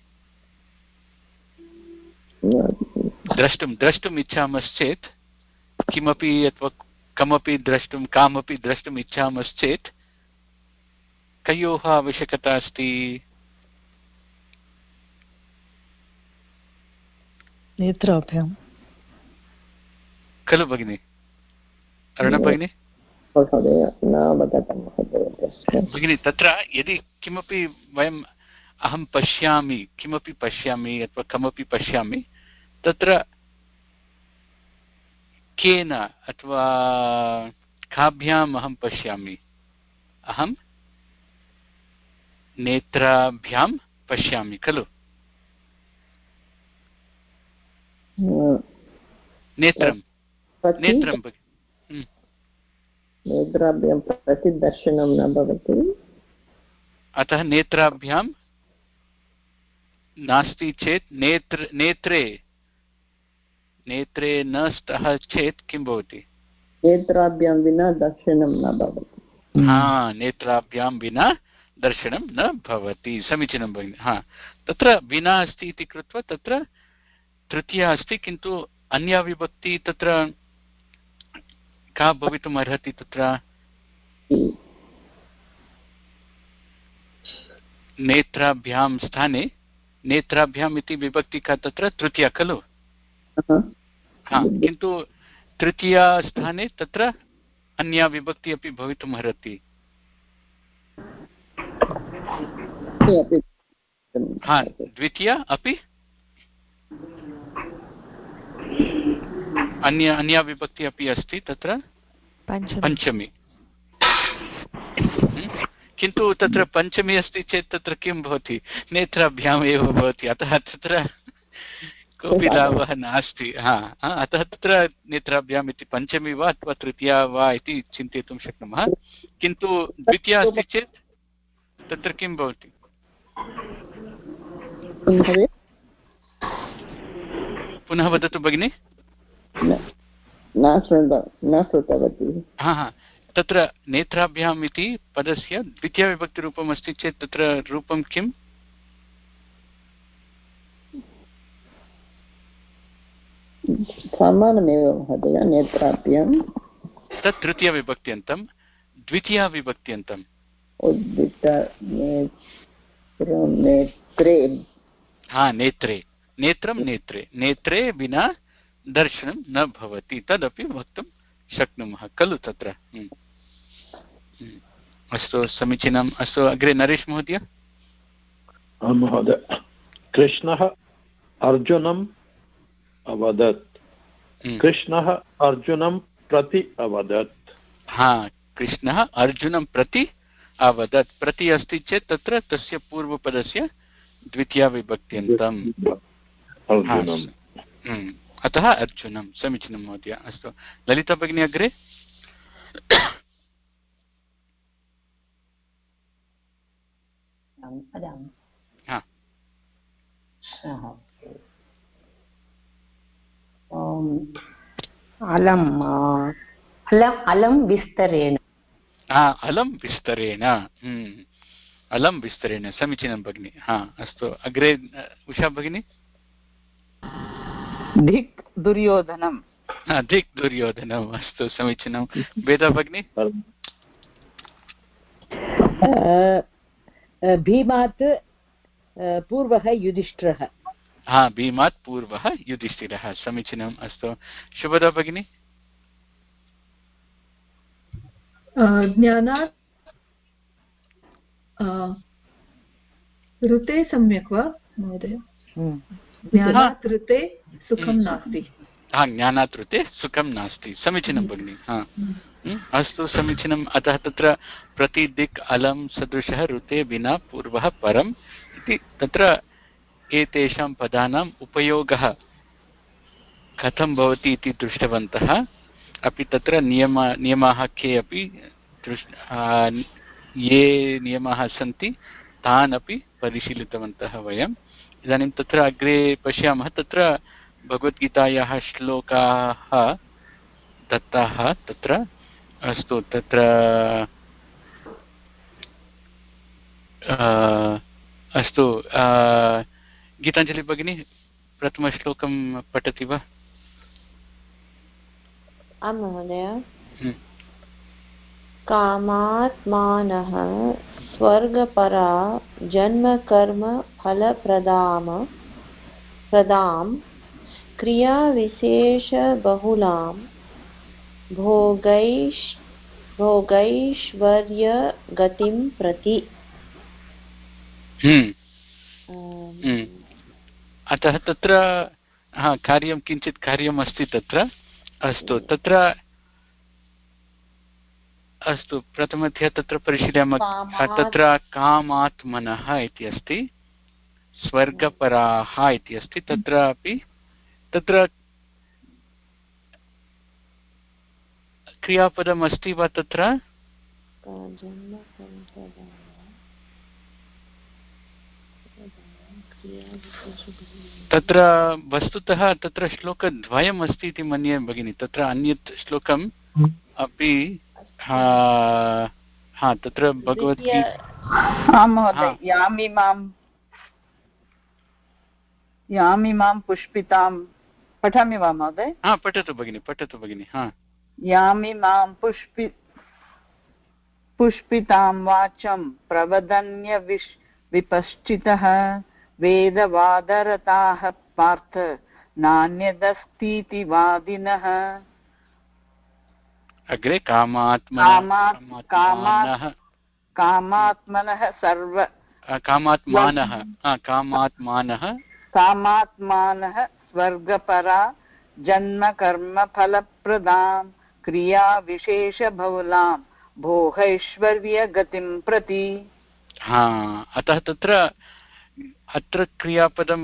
द्रष्टुं द्रष्टुम् इच्छामश्चेत् किमपि अथवा कमपि द्रष्टुं कामपि द्रष्टुम् इच्छामश्चेत् कयोः आवश्यकता अस्ति नेत्राभ्यां खलु भगिनि अरुण भगिनि भगिनि तत्र यदि किमपि वयम् अहं पश्यामि किमपि पश्यामि अथवा कमपि पश्यामि तत्र केन अथवा काभ्याम् अहं पश्यामि अहं नेत्राभ्यां पश्यामि खलु नेत्रं नेत्रं नेत्राभ्यां प्रतिदर्शनं न भवति अतः नेत्राभ्यां नास्ति चेत् नेत्र नेत्रे नेत्रे न स्तः चेत् किं भवति नेत्राभ्यां विना दर्शनं न भवति हा नेत्राभ्यां विना दर्शनं न भवति समीचीनं भगिनि हा तत्र विना अस्ति इति कृत्वा तत्र तृतीया अस्ति किन्तु अन्या विभक्ति तत्र का भवितुम् अर्हति तत्र नेत्राभ्यां स्थाने नेत्राभ्याम् इति विभक्ति का तत्र तृतीया खलु हा किन्तु तृतीया स्थाने तत्र अन्या विभक्ति अपि भवितुम् अर्हति हा द्वितीया अपि अन्य अन्या विभक्ति अपि अस्ति तत्र पञ्चमी किन्तु तत्र पञ्चमी अस्ति चेत् तत्र किं भवति नेत्राभ्याम् एव भवति अतः तत्र कोऽपि लाभः नास्ति हा अतः तत्र नेत्राभ्याम् इति पञ्चमी वा अथवा तृतीया वा इति चिन्तयितुं शक्नुमः किन्तु द्वितीया अस्ति चेत् तत्र किं भवति पुनः वदतु भगिनि हा हा तत्र नेत्राभ्याम् इति पदस्य द्वितीयविभक्तिरूपम् अस्ति चेत् तत्र रूपं किम् समानमेव महोदय नेत्राभ्यां तत् तृतीयविभक्त्यन्तं द्वितीयविभक्त्यन्तं नेत्रे हा नेत्रे नेत्रं नेत्रे नेत्रे विना दर्शनं न भवति तदपि वक्तुं शक्नुमः खलु तत्र अस्तु समीचीनम् अस्तु अग्रे नरेश महोदय महोदय कृष्णः अर्जुनम् अवदत् कृष्णः अर्जुनं प्रति अवदत् हा कृष्णः अर्जुनं प्रति अवदत् प्रति अस्ति चेत् तत्र तस्य पूर्वपदस्य द्वितीया विभक्त्यन्तम् अतः अर्जुनं समीचीनं महोदय अस्तु ललिता भगिनी अग्रे अलम् अलम् अलं विस्तरेण अलं विस्तरेण अलं विस्तरेण समीचीनं भगिनि हा अस्तु अग्रे उषा भगिनी धिक् दुर्योधनं धिक् दुर्योधनम् अस्तु समीचीनं वेदा भगिनी भीमात् पूर्वः युधिष्ठिरः हा भीमात् पूर्वः युधिष्ठिरः समीचीनम् अस्तु शुभदा भगिनी ज्ञानात् ऋते सम्यक् वा महोदय ज्ञानात् ऋते सुखं नास्ति हा ज्ञानात् ऋते सुखं नास्ति समीचीनं भगिनि हा अस्तु समीचीनम् अतः तत्र प्रतिदिक् अलं सदृशः ऋते विना पूर्वः परम् इति तत्र एतेषां पदानाम् उपयोगः कथं भवति इति दृष्टवन्तः अपि तत्र नियम नियमाः के अपि दृष् ये नियमाः सन्ति तान् अपि परिशीलितवन्तः वयम् इदानीं तत्र अग्रे पश्यामः तत्र भगवद्गीतायाः श्लोकाः दत्ताः तत्र अस्तु तत्र अस्तु गीताञ्जलि भगिनी प्रथमश्लोकं पठति वा आं महोदय कामात्मानः स्वर्गपरा जन्मकर्म फलप्रदाम प्रदां क्रियाविशेषबहुलां भोगैश् भोगैश्वर्यगतिं प्रति अतः तत्र हा कार्यं किञ्चित् कार्यम् अस्ति तत्र अस्तु तत्र अस्तु प्रथमतया तत्र परिशीलयामः तत्र कामात्मनः इति अस्ति स्वर्गपराः इति अस्ति तत्रापि तत्र क्रियापदम् अस्ति वा तत्र तत्र वस्तुतः तत्र श्लोकद्वयम् अस्ति इति मन्ये भगिनि तत्र अन्यत् श्लोकम् अपि हा तत्र भगवद्गीता आं महोदय यामिमां यामिमां पुष्पितां पठामि वा महोदय हा पठतु भगिनि पठतु भगिनि हा यामिमां पुष्पि पुष्पितां वाचं प्रवदन्य विश् विपश्चितः वेदवादरताः पार्थ नान्यदस्तीति वादिनः अग्रे कामात्मनः कामात्मनः सर्व कामात्मानः कामात्मानः कामात्मानः स्वर्गपरा जन्मकर्मफलप्रदां क्रियाविशेषबहुलां भोगैश्वर्यगतिं प्रति हा अतः तत्र अत्र क्रियापदं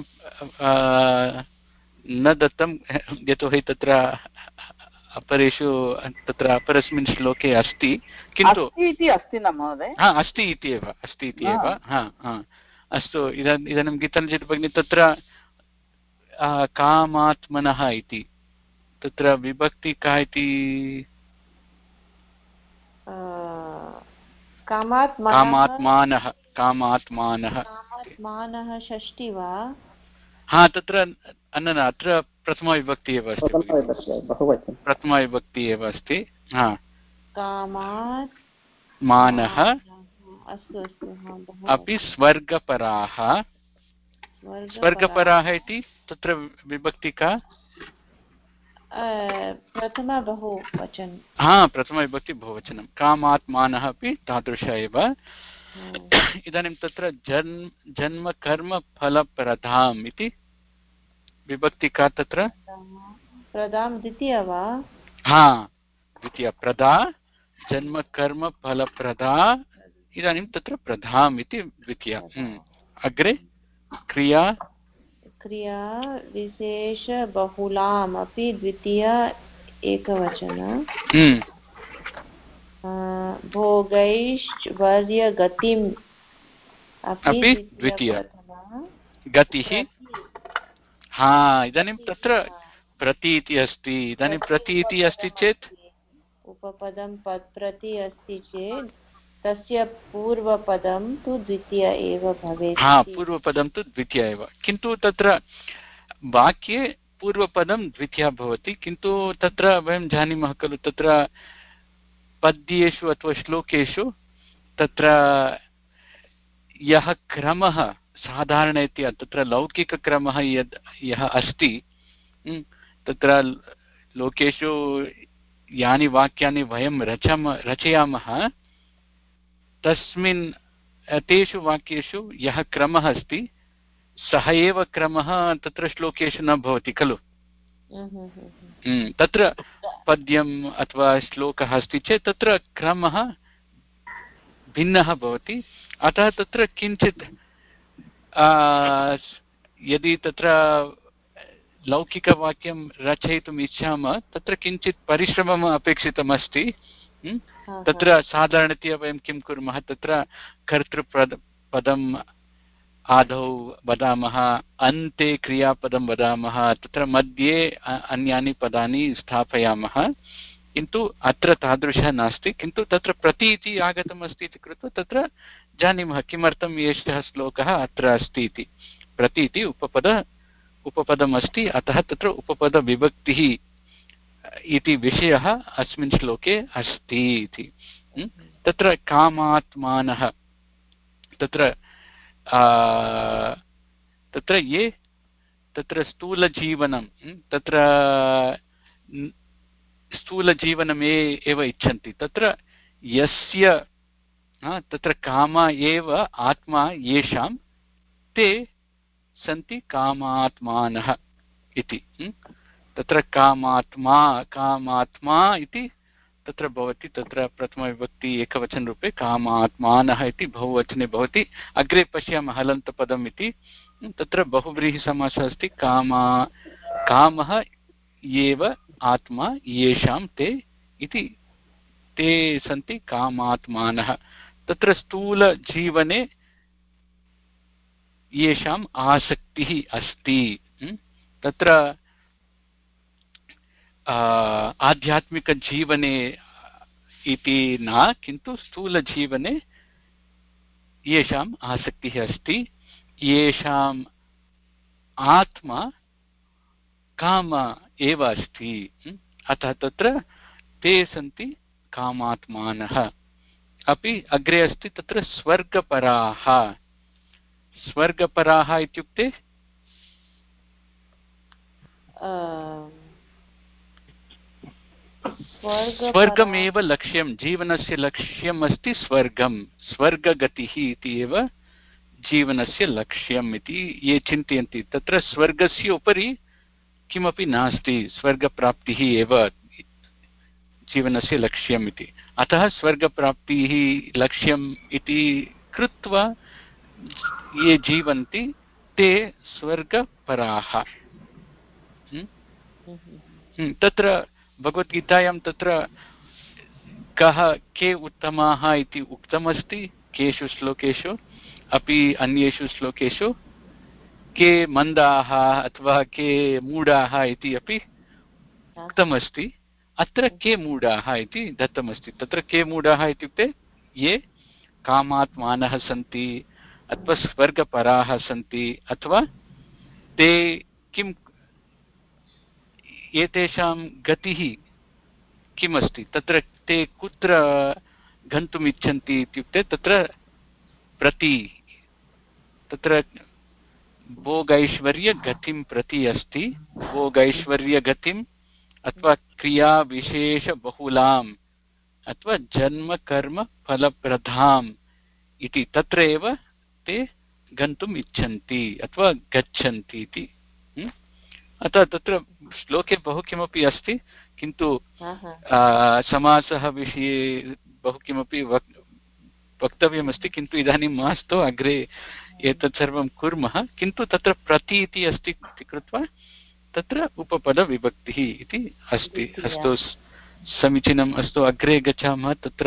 न दत्तं यतोहि तत्र अपरेषु तत्र अपरस्मिन् श्लोके अस्ति किन्तु इति अस्ति न महोदय हा अस्ति इति एव अस्ति इति एव हा हा अस्तु इदानीं इदानीं गीताञ्जलि भगिनी तत्र कामात्मनः इति तत्र विभक्ति का इति कामात्मानः कामात्मानः कामात्मानः षष्टि वा हा तत्र न न अत्र प्रथमाविभक्ति एव अस्ति प्रथमाविभक्ति एव अस्ति हा कामात् मानः अस्तु अस्तु अपि स्वर्गपराः स्वर्गपराः इति तत्र विभक्ति का प्रथमा बहुवचनं हा प्रथमविभक्ति बहुवचनं कामात्मानः अपि तादृश एव इदानीं तत्र जन्म जन्म कर्म फलप्रधाम् इति विभक्ति का तत्र प्रदां द्वितीया वा? हा द्वितीया प्रदा जन्म कर्म फलप्रदा इदानीं तत्र प्रधाम् इति द्वितीया। अग्रे क्रिया क्रिया विशेष बहुलाम् अपि द्वितीया एकवचन। भोगैश्वर्य गतिम् अपि द्वितीया गतिः। हा इदानीं तत्र प्रति इति अस्ति। इदानीं प्रति इति अस्ति चेत् उपपदं पत् प्रति अस्ति चेत् तस्य पूर्वपदं तु द्वितीय एव भवेत्। हा पूर्वपदं तु द्वितीय एव, किन्तु तत्र वाक्ये पूर्वपदं द्वितीया भवति, किन्तु तत्र वयं जानीमः खलु तत्र पद्येषु अथवा श्लोकेषु तत्र यः क्रमः साधारणरीत्या तत्र लौकिकक्रमः यद् यः अस्ति तत्र लोकेषु यानि वाक्यानि वयं रचम रचयामः तस्मिन् तेषु वाक्येषु यः क्रमः अस्ति सः एव क्रमः तत्र श्लोकेषु न भवति खलु। तत्र पद्यम् अथवा श्लोकः अस्ति चेत् तत्र क्रमः भिन्नः भवति। अतः तत्र किञ्चित् यदि तत्र लौकिकवाक्यं रचयितुम् इच्छामः तत्र किञ्चित् परिश्रमम् अपेक्षितमस्ति। तत्र साधारणतया वयं किं कुर्मः तत्र कर्तृपद पदम् आदौ वदामः, अन्ते क्रियापदं वदामः, तत्र मध्ये अन्यानि पदानि स्थापयामः, किन्तु अत्र तादृशः नास्ति। किन्तु तत्र प्रति इति आगतमस्ति इति कृत्वा तत्र जानीमः किमर्थम् एषः श्लोकः अत्र अस्ति इति। प्रति इति उपपद उपपदमस्ति, अतः तत्र उपपदविभक्तिः इति विषयः अस्मिन् श्लोके अस्ति इति। तत्र कामात्मानः तत्र तत्र ये तत्र स्थूलजीवनं तत्र स्थूलजीवनमे एव इच्छन्ति, तत्र यस्य तत्र कामा एव आत्मा येषां ते सन्ति कामात्मानः इति। तत्र कामात्मा कामात्मा इति तत्र भवति, तत्र प्रथमविभक्ति एकवचनरूपे कामात्मानः इति बहुवचने भवति। अग्रे पश्यामः हलन्तपदम् इति, तत्र बहुव्रीहिसमासः अस्ति। कामा कामः एव आत्मा येषां ते इति, ते सन्ति कामात्मानः। तत्र स्थूलजीवने येषाम् आसक्तिः अस्ति, तत्र आध्यात्मिकजीवने इति न, किन्तु स्थूलजीवने येषाम् आसक्तिः अस्ति, येषाम् आत्मा काम एव अस्ति, अतः तत्र ते सन्ति कामात्मानः। अपि अग्रे अस्ति तत्र स्वर्गपराः। स्वर्गपराः इत्युक्ते स्वर्गमेव लक्ष्यं, जीवनस्य लक्ष्यम् अस्ति स्वर्गं, स्वर्गगतिः इति एव जीवनस्य लक्ष्यम् इति ये चिन्तयन्ति। तत्र स्वर्गस्य उपरि किमपि नास्ति, स्वर्गप्राप्तिः एव जीवनस्य लक्ष्यम् इति। अतः स्वर्गप्राप्तिः लक्ष्यम् इति कृत्वा ये जीवन्ति ते स्वर्गपराः। तत्र भगवद्गीतायां तत्र कः के उत्तमाः इति उक्तमस्ति, केषु श्लोकेषु अपि अन्येषु श्लोकेषु के मन्दाः अथवा के मूढाः इति अपि उक्तमस्ति। अत्र के मूढाः इति दत्तमस्ति। तत्र के मूढाः इत्युक्ते ये कामात्मानः सन्ति अथवा स्वर्गपराः सन्ति, अथवा ते किं एतेषां गतिः किमस्ति, तत्र ते कुत्र गन्तुम् इच्छन्ति इत्युक्ते तत्र प्रति, तत्र भोगैश्वर्यगतिं प्रति अस्ति। भोगैश्वर्यगतिम् अथवा क्रियाविशेषबहुलाम् अथवा जन्मकर्मफलप्रधाम् इति तत्र एव ते गन्तुम् इच्छन्ति अथवा गच्छन्ति इति। अतः तत्र श्लोके बहु किमपि अस्ति, किन्तु समासः विषये बहु किमपि वक् वक्तव्यमस्ति, किन्तु इदानीं मास्तु, अग्रे एतत् सर्वं कुर्मः। किन्तु तत्र प्रति इति अस्ति इति कृत्वा तत्र उपपदविभक्तिः इति अस्ति। अस्तु, समीचीनम्। अस्तु, अग्रे गच्छामः। तत्र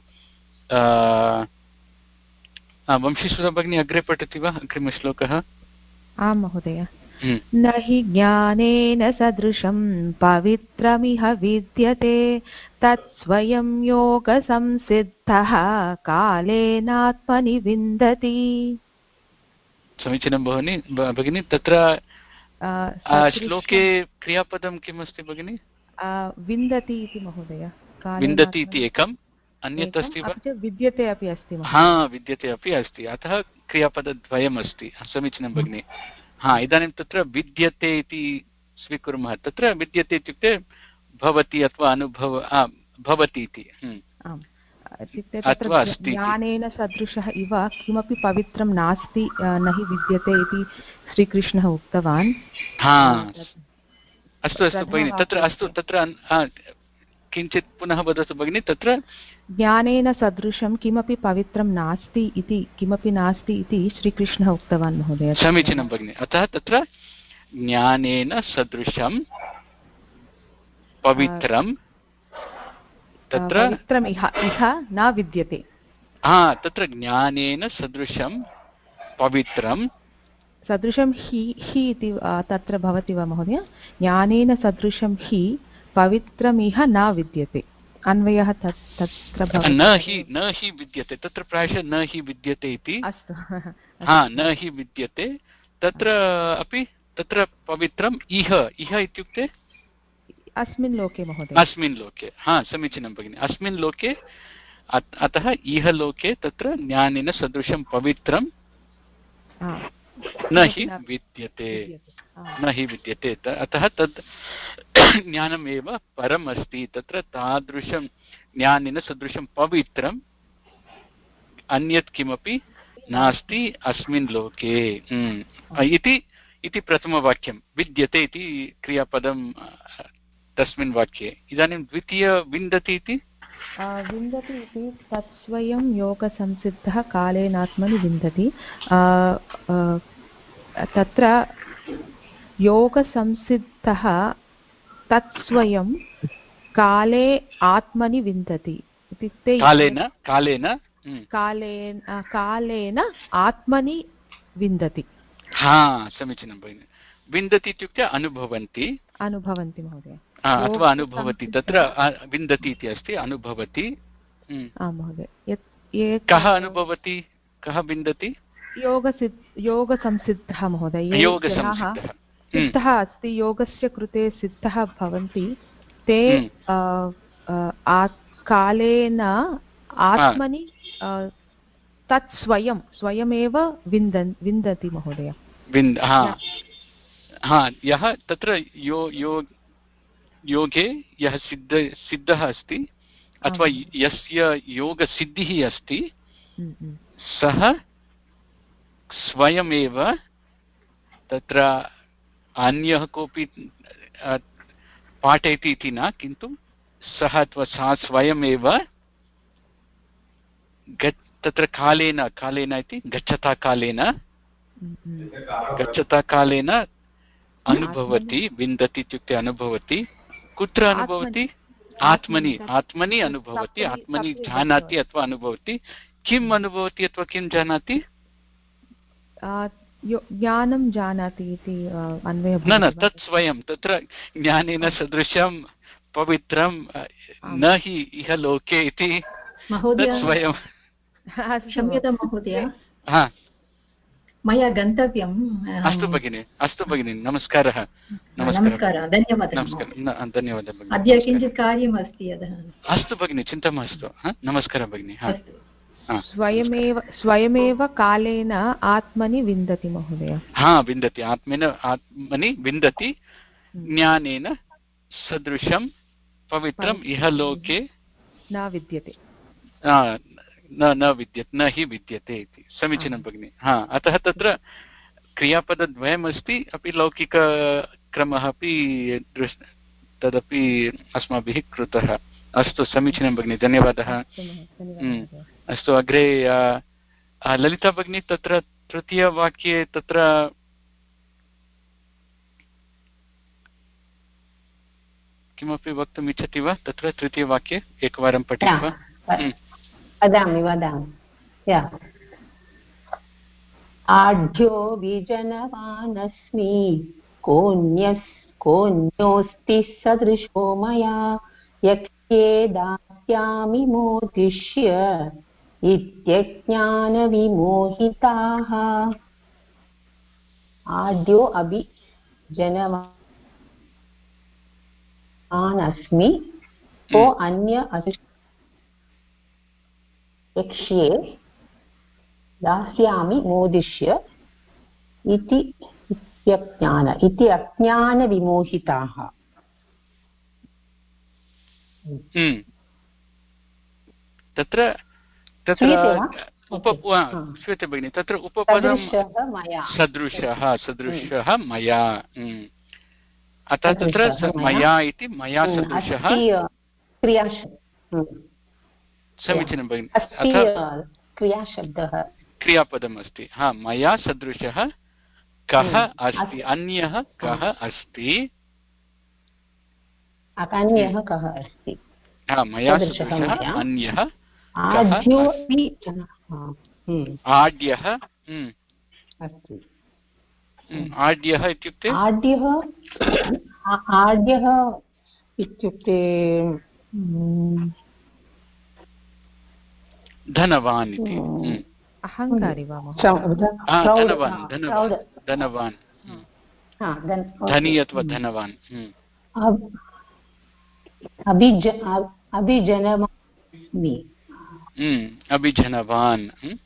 वंशीसुधा भगिनी अग्रे पठति वा अग्रिमश्लोकः? आं महोदय। न हि ज्ञानेन सदृशं पवित्रमिह विद्यते तत्स्वयं योगसंसिद्धः कालेनात्मनि विन्दति। समीचीनं भगिनी भगिनी तत्र श्लोके क्रियापदं किम् अस्ति भगिनी? विन्दति इति महोदय। विन्दति इति एकम्, अन्यत् अस्ति वा? विद्यते अपि अस्ति। हा, विद्यते अपि अस्ति, अतः क्रियापदद्वयम् अस्ति। समीचीनं भगिनी। हा, इदानीं तत्र विद्यते इति स्वीकुर्मः। तत्र विद्यते इत्युक्ते भवति अथवा अनुभव भवति इति, अथवा अस्ति। ज्ञानेन सदृशः इव किमपि पवित्रं नास्ति, न हि विद्यते इति श्रीकृष्णः उक्तवान्। हा, अस्तु अस्तु भगिनि, तत्र अस्तु, तत्र किञ्चित् पुनः वदतु भगिनि। तत्र ज्ञानेन सदृशं किमपि पवित्रं नास्ति इति किमपि नास्ति इति श्रीकृष्णः उक्तवान् महोदय। समीचीनं भगिनि। अतः तत्र ज्ञानेन सदृशं पवित्रं तत्र पवित्रम् इह इह न विद्यते। हा, तत्र ज्ञानेन सदृशं पवित्रं सदृशं हि हि इति तत्र भवति वा महोदय? ज्ञानेन सदृशं हि पवित्रमिह न विद्यते। अन्वयः तत्र न हि न हि विद्यते, तत्र प्रायशः न हि विद्यते इति। अस्तु, हा, न हि विद्यते तत्र अपि तत्र पवित्रम् इह इह इत्युक्ते अस्मिन् लोके महोदय। अस्मिन् लोके, हा, समीचीनं भगिनि। अस्मिन् लोके, अतः इह लोके तत्र ज्ञानेन सदृशं पवित्रं न हि विद्यते, न हि विद्यते। अतः तत् ज्ञानमेव परम् अस्ति। तत्र तादृशं ज्ञानेन सदृशं पवित्रम् अन्यत् किमपि नास्ति अस्मिन् लोके इति इति प्रथमवाक्यं। विद्यते इति क्रियापदं तस्मिन् वाक्ये। इदानीं द्वितीय विन्दति इति विन्दति इति तत्स्वयं योगसंसिद्धः कालेनात्मनि विन्दति। तत्र योगसंसिद्धः तत्स्वयं काले आत्मनि विन्दति इत्युक्ते कालेन कालेन कालेन कालेन आत्मनि विन्दति। हा, समीचीनं भगिनि। विन्दति इत्युक्ते अनुभवन्ति अनुभवन्ति महोदय, अथवा अनुभवति। तत्र विन्दति इति अस्ति, अनुभवति। आं महोदय। कः अनुभवति, कः विन्दति? योगसिद्ध योगसंसिद्धः महोदय। ये जनाः सिद्धः अस्ति, योगस्य कृते सिद्धः भवन्ति, ते कालेन आत्मनि तत् स्वयं स्वयमेव विन्दन् विन्दति महोदय। विन्द हा हा, यः तत्र यो यो योगे यः सिद्ध सिद्धः अस्ति अथवा यस्य योगसिद्धिः अस्ति, सः स्वयमेव, तत्र अन्यः कोऽपि पाठयति इति न, किन्तु सः अथवा सा स्वयमेव तत्र कालेन कालेन इति गच्छता कालेन गच्छता कालेन अनुभवति। विन्दति इत्युक्ते अनुभवति। कुत्र अनुभवति? आत्मनि आत्मनि अनुभवति, आत्मनि जानाति अथवा अनुभवति। किम् अनुभवति अथवा किं जानाति? ज्ञानं जानाति इति अन्वयः। न न, तत् स्वयं तत्र ज्ञानेन सदृशं पवित्रं न हि इह लोके इति स्वयं। क्षम्यतां महोदय, हा, मया गन्तव्यम्। अस्तु भगिनि, अस्तु भगिनि, नमस्कारः। नमस्कारः, धन्यवादः। धन्यवादः। अद्य किञ्चित् कार्यम् अस्ति अतः। अस्तु भगिनि, चिन्ता मास्तु। नमस्कारः भगिनि। स्वयमेव स्वयमेव कालेन आत्मनि विन्दति महोदय। हा, विन्दति, आत्मेन आत्मनि विन्दति। ज्ञानेन सदृशं पवित्रम् इह लोके न विद्यते। न न विद्यते न हि विद्यते इति समीचीनं भगिनि। हा अतः तत्र क्रियापदद्वयमस्ति अपि लौकिकक्रमः अपि तदपि अस्माभिः कृतः। अस्तु समीचीनं भगिनि, धन्यवादः। अस्तु अग्रे ललिता भगिनी, तत्र तृतीयवाक्ये तत्र किमपि वक्तुम् इच्छति वा? तत्र तृतीयवाक्ये एकवारं पठित्वा वदामि वदामि आढ्यो विजनवानस्मि कोऽन्यस् कोऽन्योऽस्ति सदृशो मया यक्ष्ये दास्यामि मोदिष्य इत्यज्ञानविमोहिताः। आढ्यो अभि जनवानस्मि को अन्य यक्ष्ये दास्यामि मोदिष्य इति इत्यज्ञान इति अज्ञानविमोहिताः। तत्र तत्र श्रूयते भगिनि, तत्र उपपदं सदृशः सदृशः मया, अतः तत्र मया इति मया सदृशः समीचीनं भगिनि। क्रियाशब्दः क्रियापदम् अस्ति। हा मया सदृशः कः अस्ति, अन्यः कः अस्ति, अन्यः कः अस्ति। हा मया सदृशः अन्यः आड्यः अस्ति। आड्यः इत्युक्ते आड्यः आड्यः इत्युक्ते धनवान् इति। अहङ्कारी वा? धनवान् धनवान् धनी अथवा धनवान्। अभिजनवान् अभिजनवान्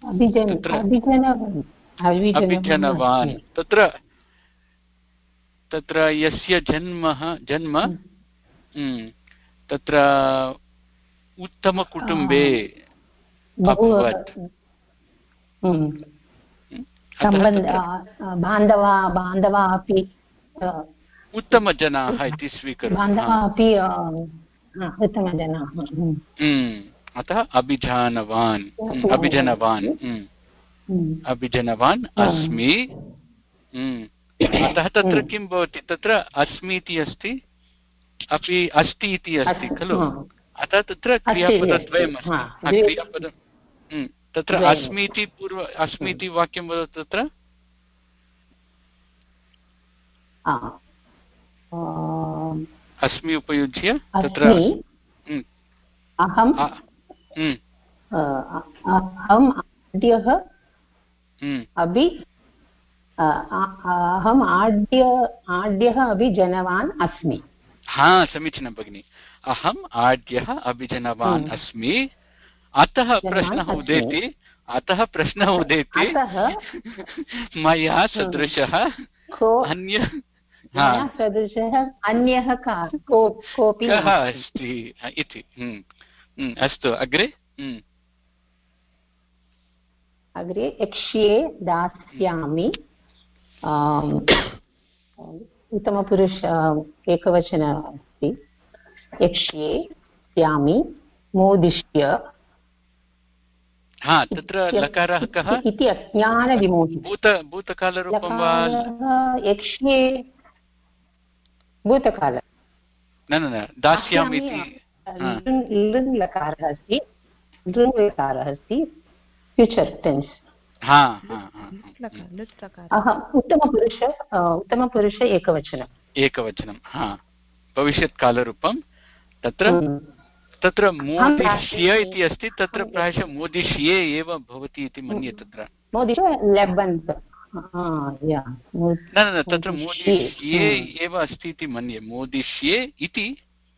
अभिजनवान् तत्र तत्र यस्य जन्म जन्म तत्र उत्तमकुटुम्बे अभवत्। बान्धवा बान्धवा अपि उत्तमजनाः इति स्वीकरोति। बान्धवा अपि उत्तमजनाः, अतः अभिजानवान् अभिजनवान् अभिजनवान् अस्मि। अतः तत्र किं भवति, तत्र अस्मि इति अस्ति अपि अस्ति इति अस्ति खलु, अतः तत्र क्रियापदद्वयम् अस्ति। क्रियापदं तत्र अस्मि इति पूर्व अस्मि इति वाक्यं वदतु। तत्र अस्मि उपयुज्य तत्र अहम् अहम् आद्यः अभि अहम् आद्य आद्यः अभिजनवान् अस्मि। हा समीचीनं भगिनि, अहम् आद्यः अभिजनवान् अस्मि। अतः प्रश्नः उदेति अतः प्रश्नः उदेति मया सदृशः अन्य सदृशः अन्यः कोऽपि कः अस्ति इति। अस्तु अग्रे अग्रे यक्ष्ये दास्यामि उत्तमपुरुष एकवचन अस्ति। यक्ष्ये दास्यामि मोदिष्य हा तत्र लकारः कः इति अज्ञानविमोहितः। भूत भूतकालरूपं वा? यक्ष्ये भूतकाल न न न दास्यामि इति लृङ् लकारः अस्ति, लृङ् लकारः अस्ति, फ्यूचर् टेन्स्। हा उत्तमपुरुष उत्तमपुरुष एकवचनम् एकवचनं हा भविष्यत्कालरूपं। तत्र तत्र मोदिष्य इति अस्ति, तत्र प्रायशः मोदिष्ये एव भवति इति मन्ये। तत्र न न तत्र मोदिष्ये एव अस्ति इति मन्ये। मोदिष्ये इति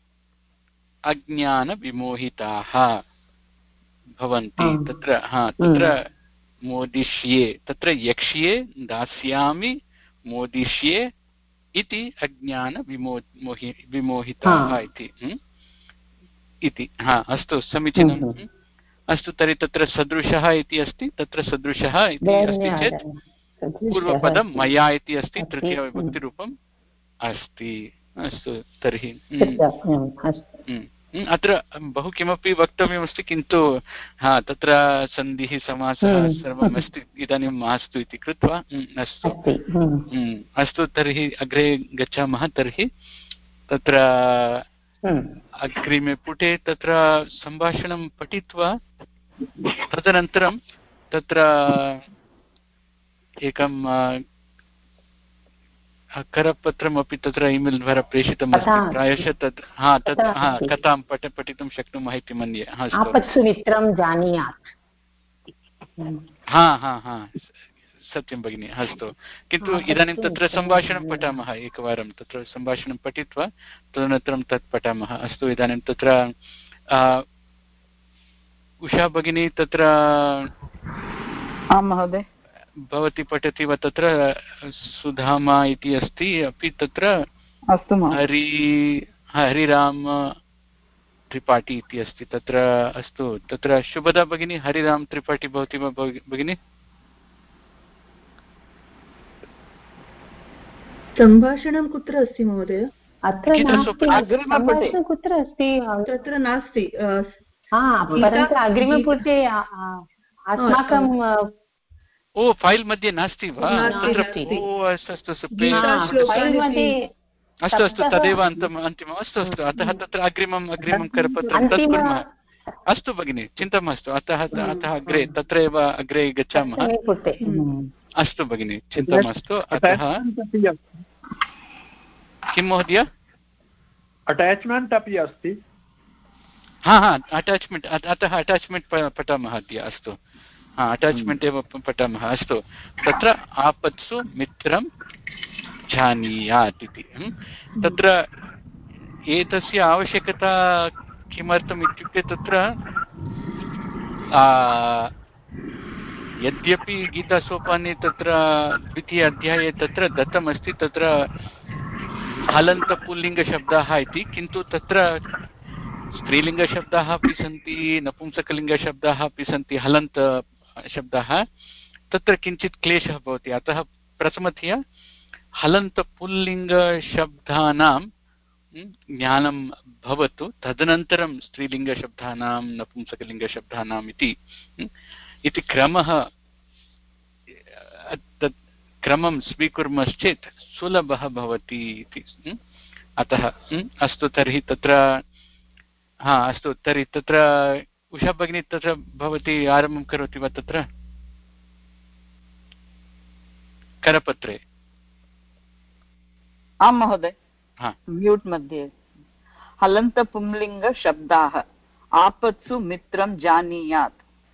अज्ञानविमोहिताः भवन्ति। तत्र हा तत्र मोदिष्ये तत्र यक्ष्ये दास्यामि मोदिष्ये इति अज्ञानविमो विमोहिताः इति इति। हा अस्तु समीचीनं। अस्तु तर्हि तत्र सदृशः इति अस्ति, तत्र सदृशः इति अस्ति चेत् पूर्वपदं मया इति अस्ति, तृतीयविभक्तिरूपम् अस्ति। अस्तु तर्हि अत्र बहु किमपि वक्तव्यमस्ति, किन्तु हा तत्र सन्धिः समासः सर्वम् अस्ति, इदानीं मास्तु इति कृत्वा अस्तु अस्तु तर्हि अग्रे गच्छामः। तर्हि तत्र अग्रिमे पुटे तत्र सम्भाषणं पठित्वा तदनन्तरं तत्र एकं करपत्रमपि तत्र ईमेल् द्वारा प्रेषितम् अस्ति, प्रायशः तत् हा तत् हा कथां पठ पठितुं शक्नुमः इति मन्ये। हा हा हा सत्यं भगिनि, अस्तु। किन्तु इदानीं तत्र सम्भाषणं पठामः, एकवारं तत्र सम्भाषणं पठित्वा तदनन्तरं तत् पठामः। अस्तु इदानीं तत्र उषा भगिनी तत्र आं महोदय भवती पठति वा? तत्र सुधामा इति अस्ति अपि तत्र अस्तु हरि हरिराम त्रिपाठी इति अस्ति तत्र। अस्तु तत्र शुभदा भगिनी हरिराम त्रिपाठी भवति वा भगिनी? सम्भाषणं कुत्र अस्ति महोदय? अत्र कुत्र अस्ति? तत्र नास्ति, परन्तु अग्रिमपुटे अस्माकं ओ फैल् मध्ये नास्ति वा? ओ अस्तु अस्तु अस्तु अस्तु तदेव अन्तम् अन्तिमम्। अस्तु अस्तु अतः तत्र अग्रिमम् अग्रिमं करपत्रं तत् कुर्मः। अस्तु भगिनि चिन्ता मास्तु, अतः अतः अग्रे तत्रैव अग्रे गच्छामः। अस्तु भगिनि चिन्ता मास्तु। अतः किं महोदय? अटैच्मेण्ट् अपि अस्ति। हा हा अटाच्मेण्ट्, अतः अटाच्मेण्ट् पठामः अद्य। अस्तु हा अटाच्मेण्ट् एव पठामः। अस्तु तत्र आपत्सु मित्रं जानीयात् इति तत्र एतस्य आवश्यकता किमर्थम् इत्युक्ते तत्र यद्यपि गीतासोपाने तत्र द्वितीय अध्याये तत्र दत्तमस्ति तत्र हलन्तपुल्लिङ्गशब्दाः इति, किन्तु तत्र स्त्रीलिङ्गशब्दाः अपि सन्ति, नपुंसकलिङ्गशब्दाः अपि सन्ति, हलन्तशब्दाः तत्र किञ्चित् क्लेशः भवति। अतः प्रथमतया हलन्तपुल्लिङ्गशब्दानां ज्ञानं भवतु, तदनन्तरं स्त्रीलिङ्गशब्दानां नपुंसकलिङ्गशब्दानाम् इति इति क्रमः तत् क्रमं स्वीकुर्मश्चेत् सुलभः भवति इति। अतः अस्तु तर्हि तत्र हा अस्तु तर्हि तत्र उषा भगिनी तत्र भवती आरम्भं करोति वा तत्र करपत्रे? आं महोदय म्यूट् मध्ये। हलन्तपुंलिङ्गशब्दाः आपत्सु मित्रं जानीयात्।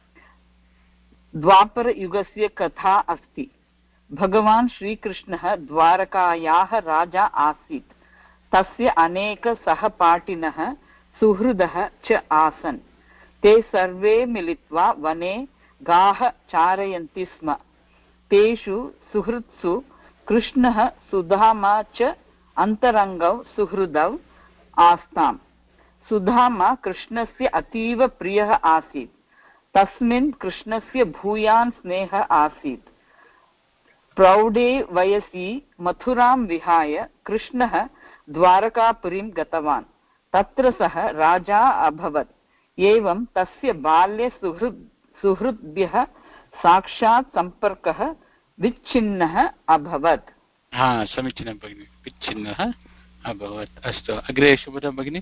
द्वापरयुगस्य कथा अस्ति। भगवान् श्रीकृष्णः द्वारकायाः राजा आसीत्। तस्य अनेक सहपाठिनः सुहृदः च आसन्। ते सर्वे मिलित्वा वने गाः चारयन्ति स्म। तेषु सुहृत्सु कृष्णः सुधामा च अन्तरङ्गौ सुहृदौ आस्ताम्। सुधामा कृष्णस्य अतीव प्रियः आसीत्। तस्मिन् कृष्णस्य भूयान् स्नेहः आसीत्। प्रौढे वयसि मथुरां विहाय कृष्णः द्वारकापुरीं गतवान्। तत्र सः राजा अभवत्। एवं तस्य बाल्यसुहृद् सुहृद्भ्यः साक्षात् सम्पर्कः विच्छिन्नः अभवत्। हा समीचीनं भगिनि, विच्छिन्नः अभवत्। अस्तु अग्रे शुभदा भगिनि।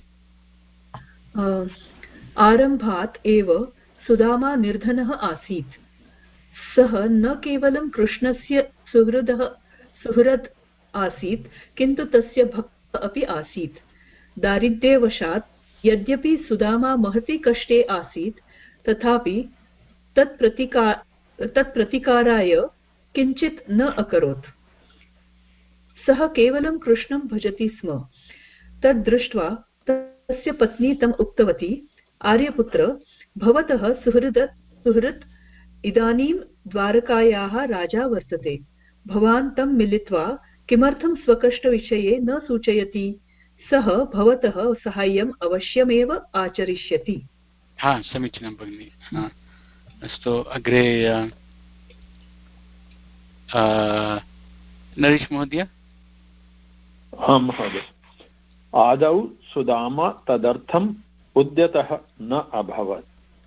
आरम्भात् एव सुदामा निर्धनः आसीत्। सः न केवलं कृष्णस्य सुहृदः सुहृद् आसीत्, किन्तु तस्य भक्तः अपि आसीत्। दारिद्र्यवशात् यद्यपि सुदामा महति कष्टे आसीत्, तथापि तत्प्रतिका तत्प्रतिकाराय किञ्चित् न अकरोत्। सः केवलं कृष्णं भजति स्म। तद् दृष्ट्वा तस्य पत्नी तम् उक्तवती, आर्यपुत्र, भवतः सुहृद सुहृत् इदानीं द्वारकायाः राजा वर्तते। भवान् तं मिलित्वा किमर्थं स्वकष्टविषये न सूचयति? सः भवतः साहाय्यम् अवश्यमेव आचरिष्यति। हा समीचीनं भगिनि। अस्तु अग्रे नरेश महोदय। आं महोदय। आदौ सुदामा तदर्थम् उद्यतः न अभवत्।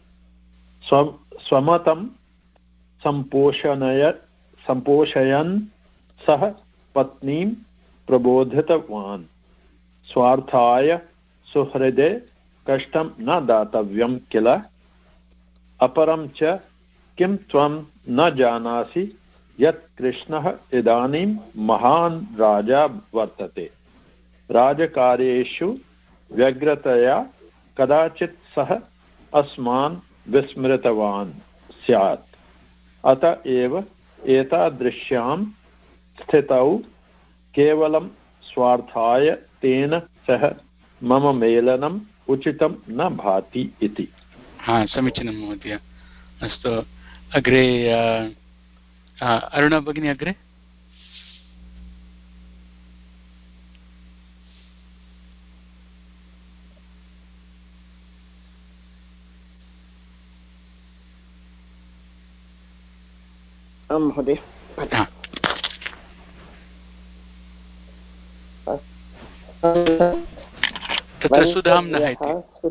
स्वमतं सम्पोषणय सम्पोषयन् सः पत्नीं प्रबोधितवान्। स्वार्थाय सुहृदे कष्टं न दातव्यं किल। अपरं च किं त्वं न जानासि यत् कृष्णः इदानीं महान् राजा वर्तते। राजकार्येषु व्यग्रतया कदाचित् सः अस्मान् विस्मृतवान् स्यात्। अत एव एतादृश्यां स्थितौ केवलं स्वार्थाय तेन सह मम मेलनम् उचितं न भाति इति। हा समीचीनं महोदय। अस्तु अग्रे अरुणा भगिनी अग्रे। महोदय तत्र सुधाम्नः इति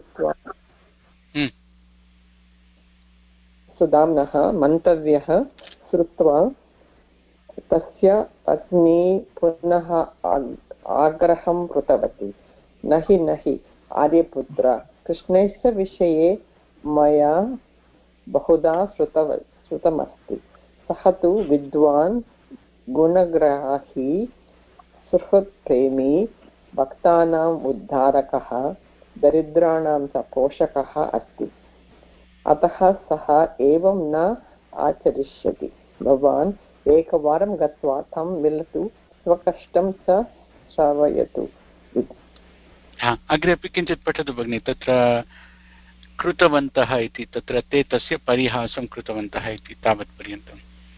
सुदाम्नः मन्तव्यः श्रुत्वा तस्य पत्नी पुनः आग्रहं कृतवती। न हि न हि आर्यपुत्र, कृष्णस्य विषये मया बहुधा श्रुतव श्रुतमस्ति। सः तु विद्वान्, गुणग्राही, सुहृत्प्रेमी, भक्तानाम् उद्धारकः, दरिद्राणां च पोषकः अस्ति। अतः सः एवं न आचरिष्यति। भवान् एकवारं गत्वा तं मिलतु, स्वकष्टं च श्रावयतु। अग्रे अपि किञ्चित् पठतु भगिनि। तत्र कृतवन्तः इति तत्र ते तस्य परिहासं कृतवन्तः इति तावत्पर्यन्तम्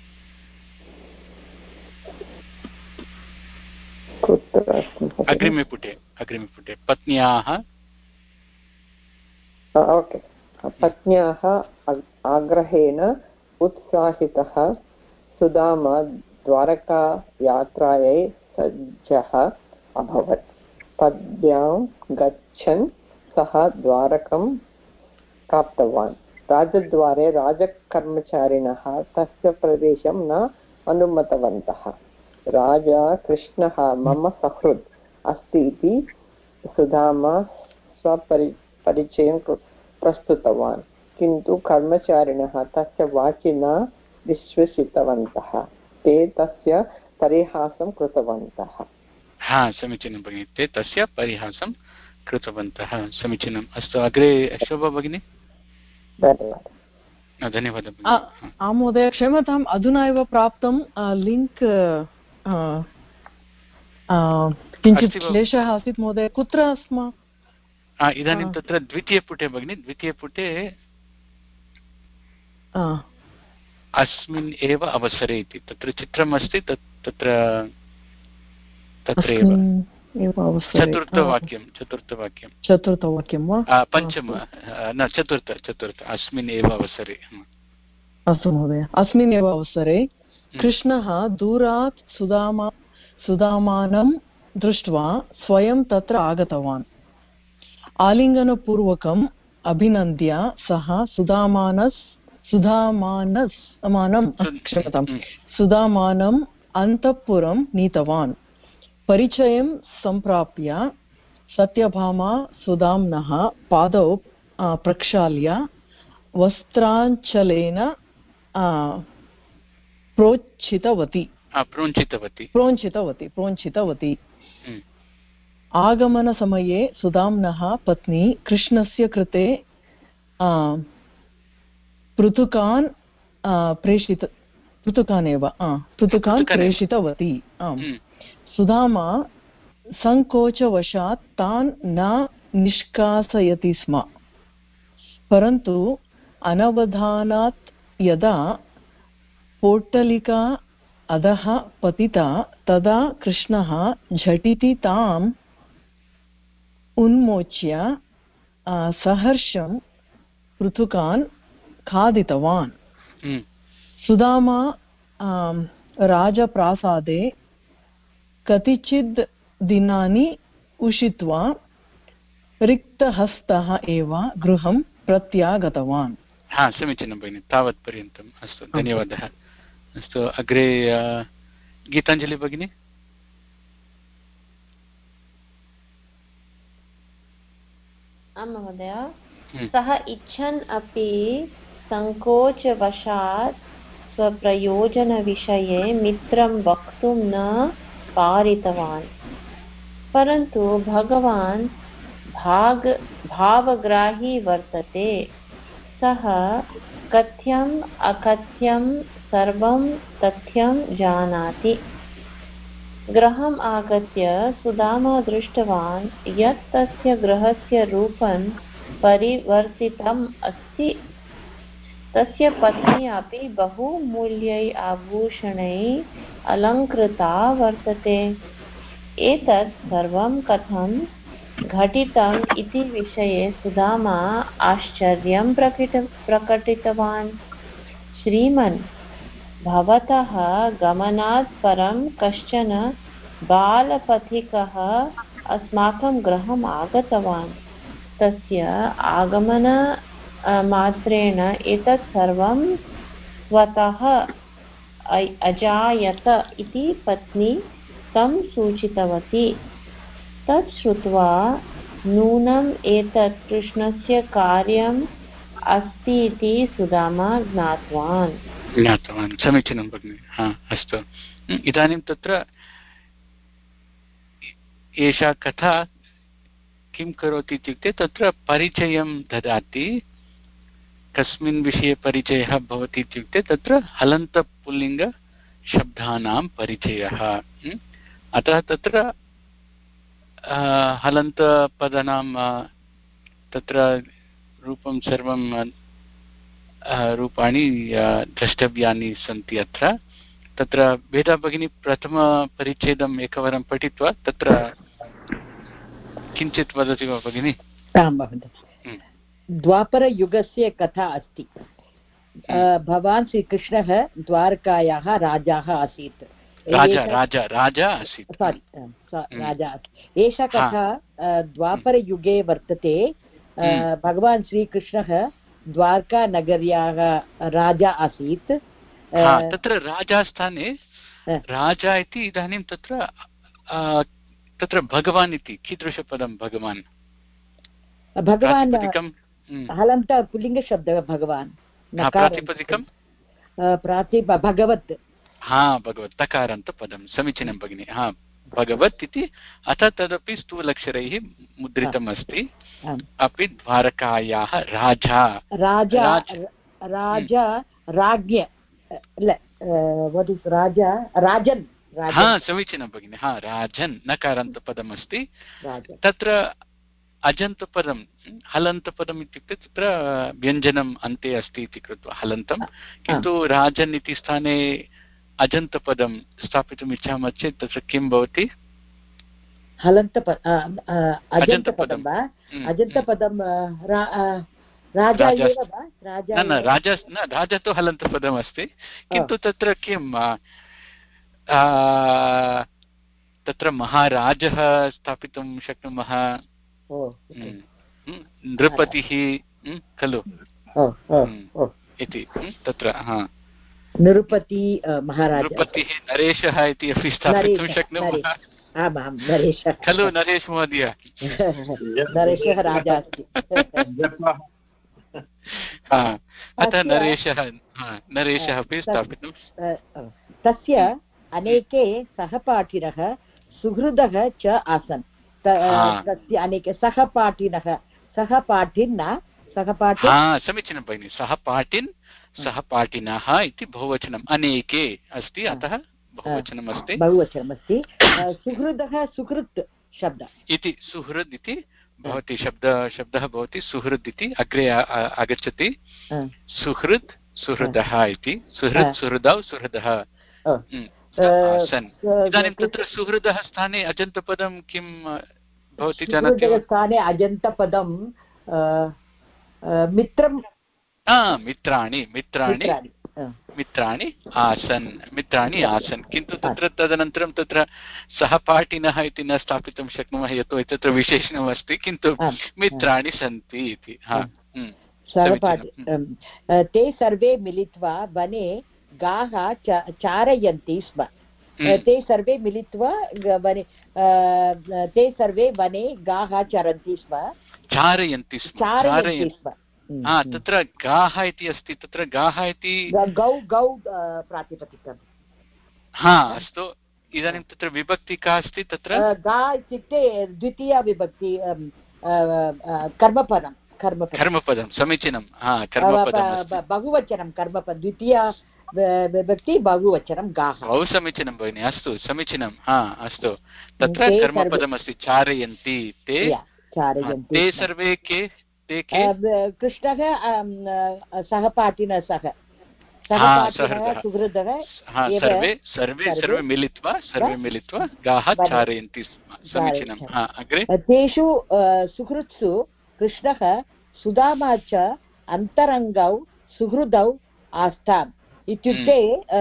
अग्रिमे पुटे अग्रिमे पुटे पत्न्याः ओके पत्न्याः आग्रहेण उत्साहितः सुदामा द्वारकायात्रायै सज्जः अभवत्। पद्भ्यां गच्छन् सः द्वारकं प्राप्तवान्। राजद्वारे राजकर्मचारिणः तस्य प्रवेशं न अनुमतवन्तः। राजा कृष्णः मम सहृद् अस्ति इति सुदामा स्वपरि परिचयं प्रस्तुतवान्, किन्तु कर्मचारिणः तस्य वाचि न विश्वसितवन्तः। ते तस्य परिहासं कृतवन्तः। हा समीचीनं भगिनि। ते तस्य परिहासं कृतवन्तः। समीचीनम्। अस्तु अग्रे शोभा भगिनी। धन्यवादः। धन्यवादः। आं महोदय क्षम्यताम्, अधुना एव प्राप्तं लिङ्क् किञ्चित् क्लेशः आसीत् महोदय। कुत्र स्म इदानीं? तत्र द्वितीयपुटे भगिनि, द्वितीयपुटे अस्मिन् एव अवसरे इति तत्र चित्रम् अस्ति। तत्र तत्रैव चतुर्थवाक्यं चतुर्थवाक्यं चतुर्थवाक्यं वा पञ्चम न चतुर्थ चतुर्थ अस्मिन् एव अवसरे। अस्तु महोदय। अस्मिन् एव अवसरे कृष्णः दूरात् सुदामा सुदामानं दृष्ट्वा स्वयं तत्र आगतवान्। आलिङ्गनपूर्वकम् अभिनन्द्य सः सुदामानस् सुदामानस् मानं क्षम्यतां सुदामानम् अन्तःपुरं नीतवान्। परिचयं सम्प्राप्य सत्यभामा सुदाम्नः पादौ प्रक्षाल्य वस्त्राञ्चलेन प्रोञ्छितवती प्रोञ्छितवती प्रोञ्छितवती प्रोञ्छितवती आगमनसमये सुदाम्नः पत्नी कृष्णस्य कृते पृथुकान् प्रेषित पृथुकान् एव पृथुकान् प्रेषितवती। आम्। सुदामा सङ्कोचवशात् तान् न निष्कासयति स्म, परन्तु अनवधानात् यदा पोट्टलिका अधः पतिता तदा कृष्णः झटिति ताम् उन्मोच्य सहर्षं पृथुकान् खादितवान्। सुदामा राजप्रासादे कतिचित् दिनानि उषित्वा रिक्तहस्तः एव गृहं प्रत्यागतवान्। हा, समीचीनं भगिनि, तावत् पर्यन्तम्। अस्तु, धन्यवादः। अस्तु, अग्रे गीताञ्जलि भगिनी। आं महोदय। सः इच्छन् अपि सङ्कोचवशात् स्वप्रयोजनविषये मित्रं वक्तुं न पारितवान्, परन्तु भगवान् भाग भावग्राही वर्तते। सः कथ्यम् अकथ्यं सर्वं तथ्यं जानाति। गृहम् आगत्य सुदामा दृष्टवान् यत् तस्य गृहस्य रूपं परिवर्तितम् अस्ति। तस्य पत्नी अपि बहुमूल्यैः आभूषणैः अलङ्कृता वर्तते। एतत् सर्वं कथं घटितम् इति विषये सुदामा आश्चर्यं प्रकट प्रकटितवान्। श्रीमन्, भवतः गमनात् परं कश्चन बालपथिकः अस्माकं गृहम् आगतवान्। तस्य आगमन मात्रेण एतत् सर्वं स्वतः अजायत इति पत्नी तं सूचितवती। तत् श्रुत्वा नूनम् एतत् कृष्णस्य कार्यम् अस्ति इति सुदामा ज्ञातवान्। ज्ञातवान् समीचीनं भगिनि। हा, अस्तु। इदानीं तत्र एषा कथा किं करोति इत्युक्ते तत्र परिचयं ददाति। कस्मिन् विषये परिचयः भवति इत्युक्ते तत्र हलन्तपुल्लिङ्गशब्दानां परिचयः। अतः तत्र हलन्तपदानां तत्र रूपं सर्वं रूपाणि द्रष्टव्यानि सन्ति। अत्र तत्र वेदा भगिनी प्रथमपरिच्छेदम् एकवारं पठित्वा तत्र किञ्चित् वदति वा भगिनि? आं महोदय। द्वापरयुगस्य कथा अस्ति। भगवान् श्रीकृष्णः द्वारकायाः राजाः आसीत्। राजा राजा राजा आसीत् सारी राजा आसीत्। एषा कथा द्वापरयुगे वर्तते। भगवान् श्रीकृष्णः द्वारकानगर्याः राजा आसीत्। तत्र राजास्थाने राजा इति इदानीं तत्र तत्र भगवान् इति कीदृशपदं? भगवान् भगवान् हलन्त पुल्लिङ्गशब्दः। भगवान् प्रातिपदिकं प्रातिप भगवत्। हा, भगवत् तकारान्तपदं। समीचीनं भगिनि। हा, भगवत् इति। अतः तदपि स्थूलक्षरैः मुद्रितम् अस्ति। अपि द्वारकायाः राजा राजा राजा राज्ञ राजा राजन्। हा, समीचीनं भगिनि। हा, राजन् नकारान्तपदम् अस्ति। तत्र अजन्तपदं हलन्तपदम् इत्युक्ते तत्र व्यञ्जनम् अन्ते अस्ति इति कृत्वा हलन्तं। किन्तु राजन् इति स्थाने अजन्तपदं स्थापितुम् इच्छामः चेत् तत्र किं भवति? हलन्तपद अजन्तपदं वा? अजन्तपदं राजा एव वा? राजा न राजा न राजा तु हलन्तपदम् अस्ति। किन्तु तत्र किं तत्र महाराजः स्थापितुं शक्नुमः। नृपतिः खलु इति तत्र। हा, नृपति महाराज नृपतिः नरेशः इति अपि स्थापितुं शक्नुमः खलु नरेश महोदय? नरेशः राजा अस्ति। अतः नरेशः नरेशः अपि स्थापितुं। तस्य अनेके सहपाठिनः सुहृदः च आसन्। तस्य अनेके सहपाठिनः सहपाठिन् सहपाठि समीचीनं भगिनि। सहपाठिन् सहपाठिनः इति बहुवचनम्। अनेके अस्ति, अतः बहुवचनम् अस्ति। बहुवचनम् अस्ति। सुहृदः सुहृत् शब्दः इति सुहृद् इति भवति। शब्द शब्दः भवति सुहृद् इति अग्रे आगच्छति। सुहृद् सुहृदः इति। सुहृद् सुहृदौ सुहृदः आसन्। इदानीं तत्र सुहृदः स्थाने अजन्तपदं किं भवति जानाति वा? स्थाने अजन्तपदं मित्रं मित्राणि मित्राणि मित्राणि आसन् मित्राणि आसन् किन्तु तत्र तदनन्तरं तत्र सहपाठिनः इति न स्थापितुं शक्नुमः यतोहि तत्र विशेषणमस्ति किन्तु मित्राणि सन्ति इति सहपाठि ते सर्वे मिलित्वा वने गाः चारयन्ति स्म ते सर्वे मिलित्वा वने ते सर्वे वने गाः चरन्ति स्म चारयन्ति स्म चारयन्ति स्म तत्र गाः इति अस्ति तत्र गाः इति गौ गौ प्रातिपदिकं हा अस्तु इदानीं तत्र विभक्ति का अस्ति तत्र गा इत्युक्ते द्वितीया विभक्ति कर्मपदं कर्मपदं समीचीनं बहुवचनं कर्मपदं द्वितीया विभक्ति बहुवचनं गाः बहु समीचीनं भगिनि अस्तु समीचीनं हा अस्तु तत्र कर्मपदमस्ति चारयन्ति ते ते सर्वे के कृष्णः सहपाठिनः सह सहपाठिनः सुहृदः सर्वे सर्वे सर्वे मिलित्वा सर्वे मिलित्वा गाः चारयन्ति समीचीनं अग्रे तेषु सुहृत्सु कृष्णः सुदामा च अन्तरङ्गौ सुहृदौ आस्ताम् इत्युक्ते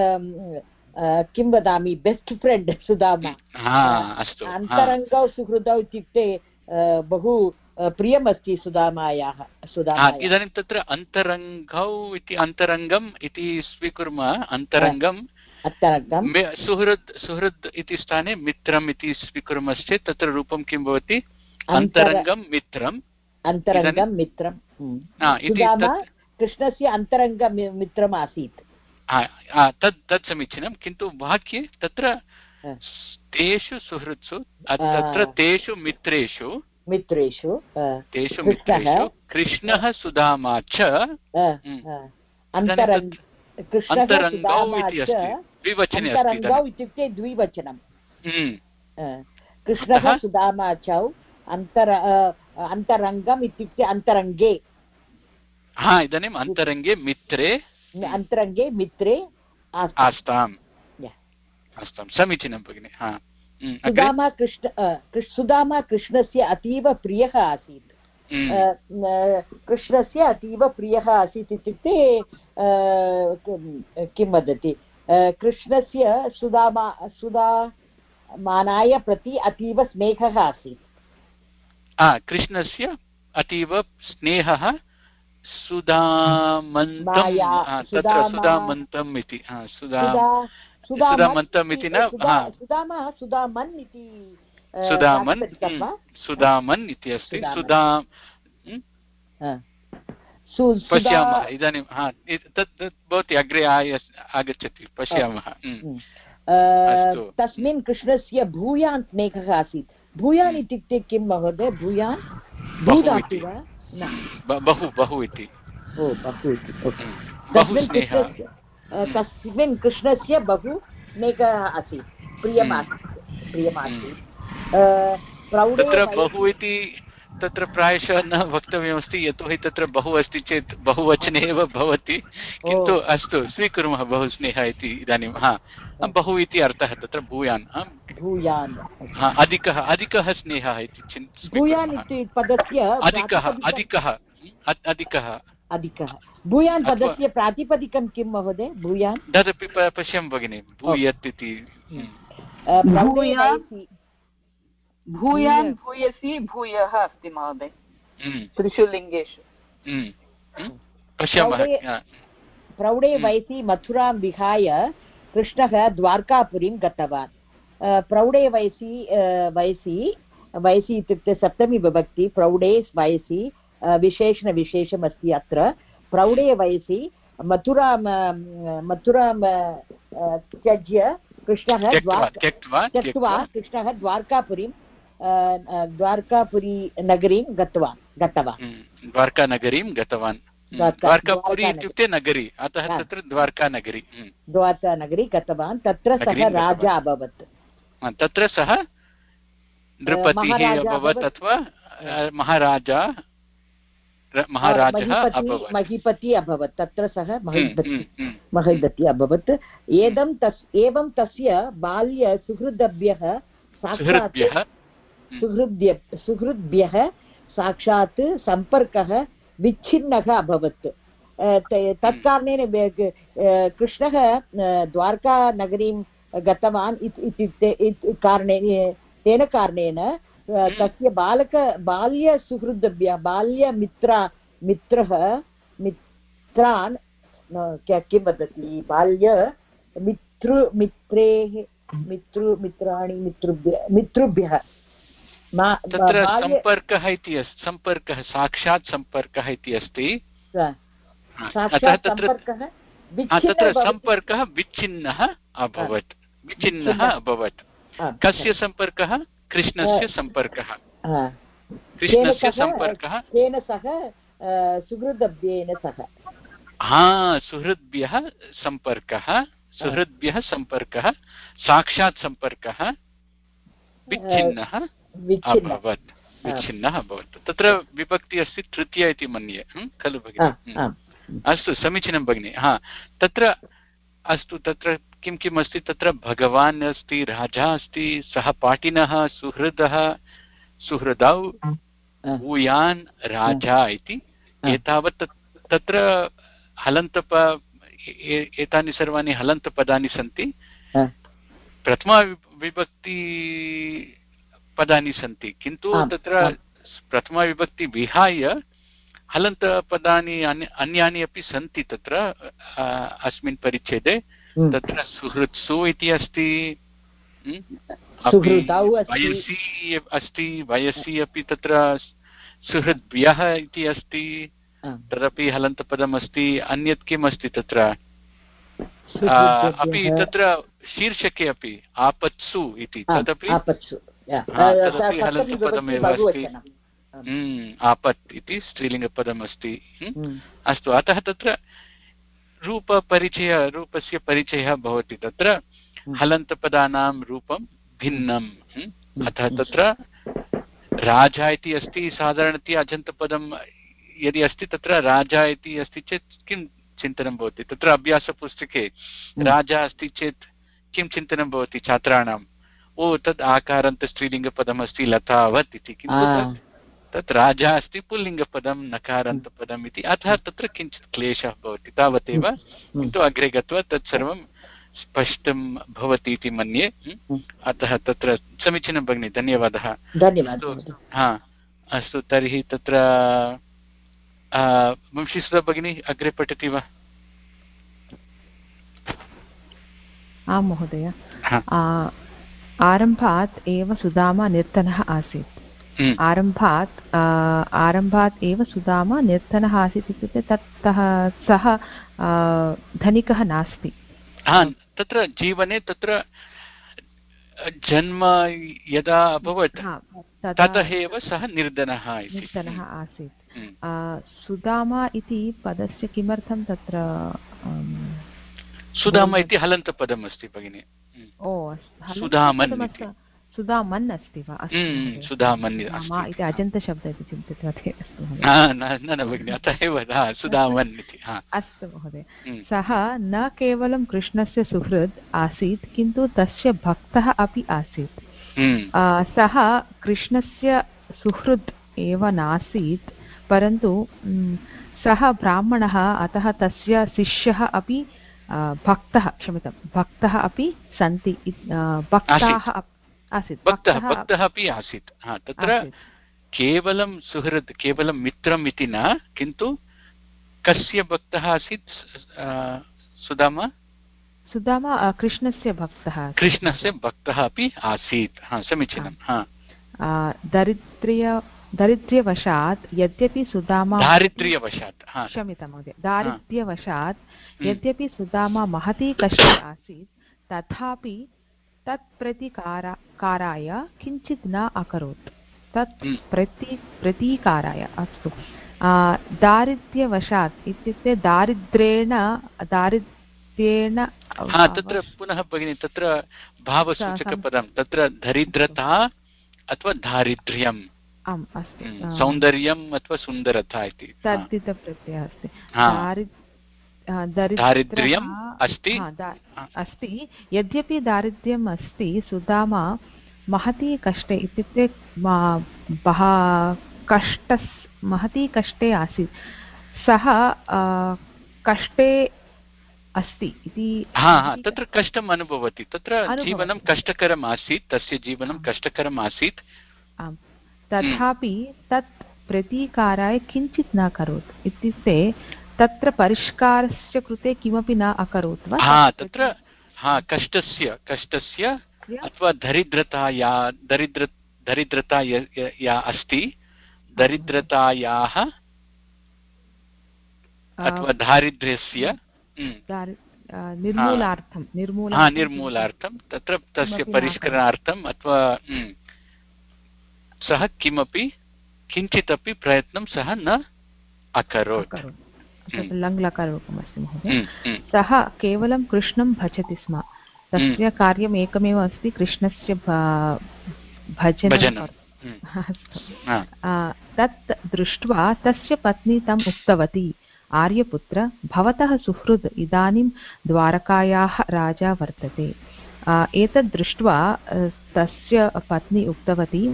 किं वदामि बेस्ट् फ्रेण्ड् सुदामा अन्तरङ्गौ सुहृदौ इत्युक्ते बहु प्रियमस्ति सुदामायाः सुदामायाः इदानीं तत्र अन्तरङ्गौ इति अन्तरङ्गम् इति स्वीकुर्मः अन्तरङ्गम् सुहृद् सुहृद् इति स्थाने मित्रम् इति स्वीकुर्मश्चेत् तत्र रूपं किं भवति अन्तरङ्गं मित्रम् अन्तरङ्गं मित्रं सुदामा कृष्णस्य अन्तरङ्ग मित्रम् आसीत् तत् तत् समीचीनं किन्तु वाक्ये तत्र तेषु सुहृत्सु तत्र तेषु मित्रेषु मित्रेषु तेषु मित्रेषु कृष्णः सुदामा च अन्तरङ्गौ इत्युक्ते द्विवचनं कृष्णः सुदामा च अन्तर अन्तरङ्गम् इत्युक्ते अन्तरङ्गे हा इदानीम् अन्तरङ्गे मित्रे अन्तरङ्गे मित्रे आस्ताम् आस्तां समीचीनं भगिनि हा सुदामा कृष्ण सुदामा कृष्णस्य अतीव प्रियः आसीत् कृष्णस्य अतीव प्रियः आसीत् इत्युक्ते किं वदति कृष्णस्य सुदामा सुदामानाय प्रति अतीव स्नेहः आसीत् कृष्णस्य अतीव स्नेहः सुदामन्तं तत्र सुदामन्तम् इति सुदामन्तम् इति न सुदामः सुदामन् इति सुदामन् सुदामन् इति अस्ति सुदा पश्यामः इदानीं हा तत् भवति अग्रे आगच्छति पश्यामः तस्मिन् कृष्णस्य भूयान् स्नेहः आसीत् भूयान् इत्युक्ते किं महोदय भूयान् भूदाति वा बहु बहु इति बहु इति तस्मिन् कृष्णस्य बहु स्नेहः आसीत् प्रियमासीत् प्रियमासीत् तत्र बहु इति तत्र प्रायशः न वक्तव्यमस्ति यतोहि तत्र बहु अस्ति चेत् बहुवचने एव भवति किन्तु अस्तु स्वीकुर्मः बहु स्नेहः इति इदानीं हा बहु इति अर्थः तत्र भूयान् भूयान् अधिकः अधिकः स्नेहः इति भूयान् इति पदस्य अधिकः अधिकः अधिकः अधिकः भूयान् पदस्य प्रातिपदिकं किं महोदय भूयान् तदपि पश्यामः भगिनि भूयत् इति भूयान् भूयसि भूयः अस्ति महोदय त्रिषु लिङ्गेषु पश्यामः प्रौढे वयसि मथुरां विहाय कृष्णः द्वारकापुरीं गतवान् प्रौढे वयसि वयसि वयसि इत्युक्ते सप्तमी विभक्ति प्रौढे वयसि विशेषणविशेषमस्ति अत्र प्रौढे वयसि मथुरां मथुरां त्यज्य कृष्णः त्यक्त्वा कृष्णः द्वारकापुरीं द्वारकापुरी नगरीं गतवान् गतवान् द्वारकानगरीं गतवान् द्वारकापुरी इत्युक्ते नगरी अतः तत्र द्वारकानगरी द्वारकानगरी गतवान् तत्र सः राजा अभवत् तत्र सः नृपतिः अभवत् अथवा महाराजा महाराजः अभवत् महीपति अभवत् तत्र सः महीपति महीपति अभवत् एदं तस् एवं तस्य बाल्य सुहृद्भ्यः साक्षात् सुहृद्भ्य सुहृद्भ्यः साक्षात् सम्पर्कः विच्छिन्नः अभवत् तत्कारणेन कृष्णः द्वारकानगरीं गतवान् इत्युक्ते कारणेन तेन कारणेन तस्य बालक बाल्यसुहृद्भ्यः बाल्यमित्र मित्रः मित्रान् किं वदति बाल्य मित्रु मित्रेः मित्रु मित्राणि मितृभ्यः मितृभ्यः तत्र सम्पर्कः इति अस्ति सम्पर्कः साक्षात् सम्पर्कः इति अस्ति अतः तत्र सम्पर्कः विच्छिन्नः अभवत् विच्छिन्नः अभवत् कस्य सम्पर्कः कृष्णस्य सम्पर्कः कृष्णस्य सम्पर्कः केन सह सुहृद्भ्येन सह हा सुहृद्भ्यः सम्पर्कः सुहृद्भ्यः सम्पर्कः साक्षात् सम्पर्कः विच्छिन्नः अभवत् विच्छिन्नः अभवत् तत्र विभक्ति अस्ति तृतीया इति मन्ये खलु भगिनि अस्तु समीचीनं भगिनि हा तत्र अस्तु तत्र किं किम् अस्ति तत्र भगवान् अस्ति राजा अस्ति सहपाठिनः सुहृदः सुहृदौ भूयान् राजा इति एतावत् तत्र हलन्तप एतानि सर्वाणि हलन्तपदानि सन्ति प्रथमा विभक्ति पदानि सन्ति किन्तु तत्र प्रथमा विभक्ति विहाय हलन्तपदानि अन्यानि अपि सन्ति तत्र अस्मिन् परिच्छेदे तत्र सुहृत्सु इति अस्ति वयसि अस्ति वयसि अपि तत्र सुहृद्भ्यः इति अस्ति तदपि हलन्तपदम् अस्ति अन्यत् किम् अस्ति तत्र अपि तत्र शीर्षके अपि आपत्सु इति तदपि तदपि हलन्तपदमेव अस्ति आपत् इति स्त्रीलिङ्गपदम् अस्ति अस्तु अतः तत्र रूपपरिचय रूपस्य परिचयः भवति तत्र हलन्तपदानां रूपं भिन्नम् अतः तत्र राजा इति अस्ति साधारणतया अजन्तपदं यदि अस्ति तत्र राजा इति अस्ति चेत् किं चिन्तनं भवति तत्र अभ्यासपुस्तके राजा अस्ति चेत् किं चिन्तनं भवति छात्राणां ओ तद् आकारान्त स्त्रीलिङ्गपदम् अस्ति लतावत् इति किन्तु तत् राजा अस्ति पुल्लिङ्गपदं नकारान्तपदम् इति अतः तत्र किञ्चित् क्लेशः भवति तावदेव किन्तु अग्रे गत्वा तत्सर्वं स्पष्टं भवति इति मन्ये अतः तत्र समीचीनं भगिनि धन्यवादः धन्यवादः हा अस्तु तर्हि तत्र वंशीसुधा भगिनी अग्रे पठति वा आं महोदय आरम्भात् एव सुदामा निर्धनः आसीत् आरम्भात् आरम्भात् एव सुदामा निर्धनः आसीत् इत्युक्ते ततः सः धनिकः नास्ति तत्र जीवने तत्र जन्म यदा अभवत् ततः एव सः निर्धनः निर्धनः आसीत् सुदामा इति पदस्य किमर्थं तत्र सुदामा इति हलन्तपदम् अस्ति भगिनि ओ सुदामन् सुदामन् अस्ति वा सुदामन् इति अजन्तशब्दः इति चिन्तितवती अस्तु न न भगिनि अतः एव सुदामन् इति अस्तु महोदय सः न केवलं कृष्णस्य सुहृद् आसीत् किन्तु तस्य भक्तः अपि आसीत् सः कृष्णस्य सुहृद् एव नासीत् परन्तु सः ब्राह्मणः अतः तस्य शिष्यः अपि भक्तः क्षम्यतां भक्तः अपि सन्ति भक्ताः आसीत् भक्तः अपि आसीत् तत्र केवलं सुहृद् केवलं मित्रम् इति न किन्तु कस्य भक्तः आसीत् सुदामा सुदामा कृष्णस्य भक्तः कृष्णस्य भक्तः अपि आसीत् समीचीनं दरिद्र्य दारिद्र्यवशात् यद्यपि सुदामा दारिद्र्यवशात् क्षम्यतां महोदय दारिद्र्यवशात् यद्यपि सुदामा महती कष्टे आसीत् तथापि तत् प्रतीकाराय किञ्चित् न अकरोत् तत् प्रति प्रतीकाराय अस्तु दारिद्र्यवशात् इत्युक्ते दारिद्र्येण दारिद्र्येण तत्र पुनः भगिनि तत्र भावसूचकपदं तत्र दरिद्रता अथवा दारिद्र्यम् आम् अस्तु सौन्दर्यम् अथवा सुन्दरता इति तद्धितप्रत्ययः अस्ति दारिद्र्यम् अस्ति अस्ति यद्यपि दारिद्र्यम् अस्ति सुदामा महती कष्टे इत्युक्ते कष्ट महती कष्टे आसीत् सः कष्टे अस्ति इति तत्र कष्टम् अनुभवति तत्र जीवनं कष्टकरम् आसीत् तस्य जीवनं कष्टकरम् आसीत् तथापि तत् प्रतीकाराय किञ्चित् न करोत् इत्युक्ते तत्र परिष्कारस्य कृते किमपि न अकरोत् वा तत्र हा कष्टस्य कष्टस्य अथवा दरिद्रता या दरिद्र दरिद्रता या अस्ति दरिद्रतायाः अथवा दारिद्र्यस्य निर्मूलार्थं निर्मूलार्थं तत्र तस्य परिष्करणार्थम् अथवा सः किमपि किञ्चिदपि प्रयत्नं सः न अकरोत् लङ्लकाररूपमस्ति महोदय सः केवलं कृष्णं भजति स्म तस्य कार्यम् एकमेव अस्ति कृष्णस्य भजनं तत् दृष्ट्वा तस्य पत्नी तम् उक्तवती आर्यपुत्र भवतः सुहृद् इदानीं द्वारकायाः राजा वर्तते एतद् दृष्ट्वा तस्य पत्नी उक्तवती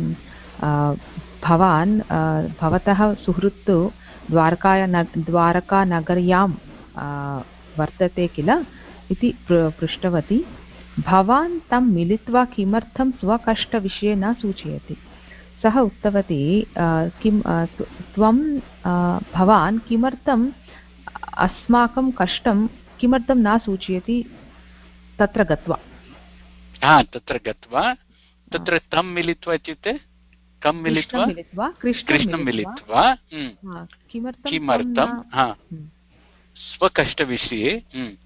भवान् भवतः सुहृत् द्वारकाया द्वारकानगर्यां वर्तते किल इति पृष्टवती भवान् तं मिलित्वा किमर्थं स्वकष्टविषये न सूचयति सः उक्तवती किं त्वं भवान् किमर्थम् अस्माकं कष्टं किमर्थं न सूचयति तत्र गत्वा तत्र गत्वा तत्र तं मिलित्वा इत्युक्ते कं मिलित्वा कृष्णं मिलित्वा किमर्थं स्वकष्टविषये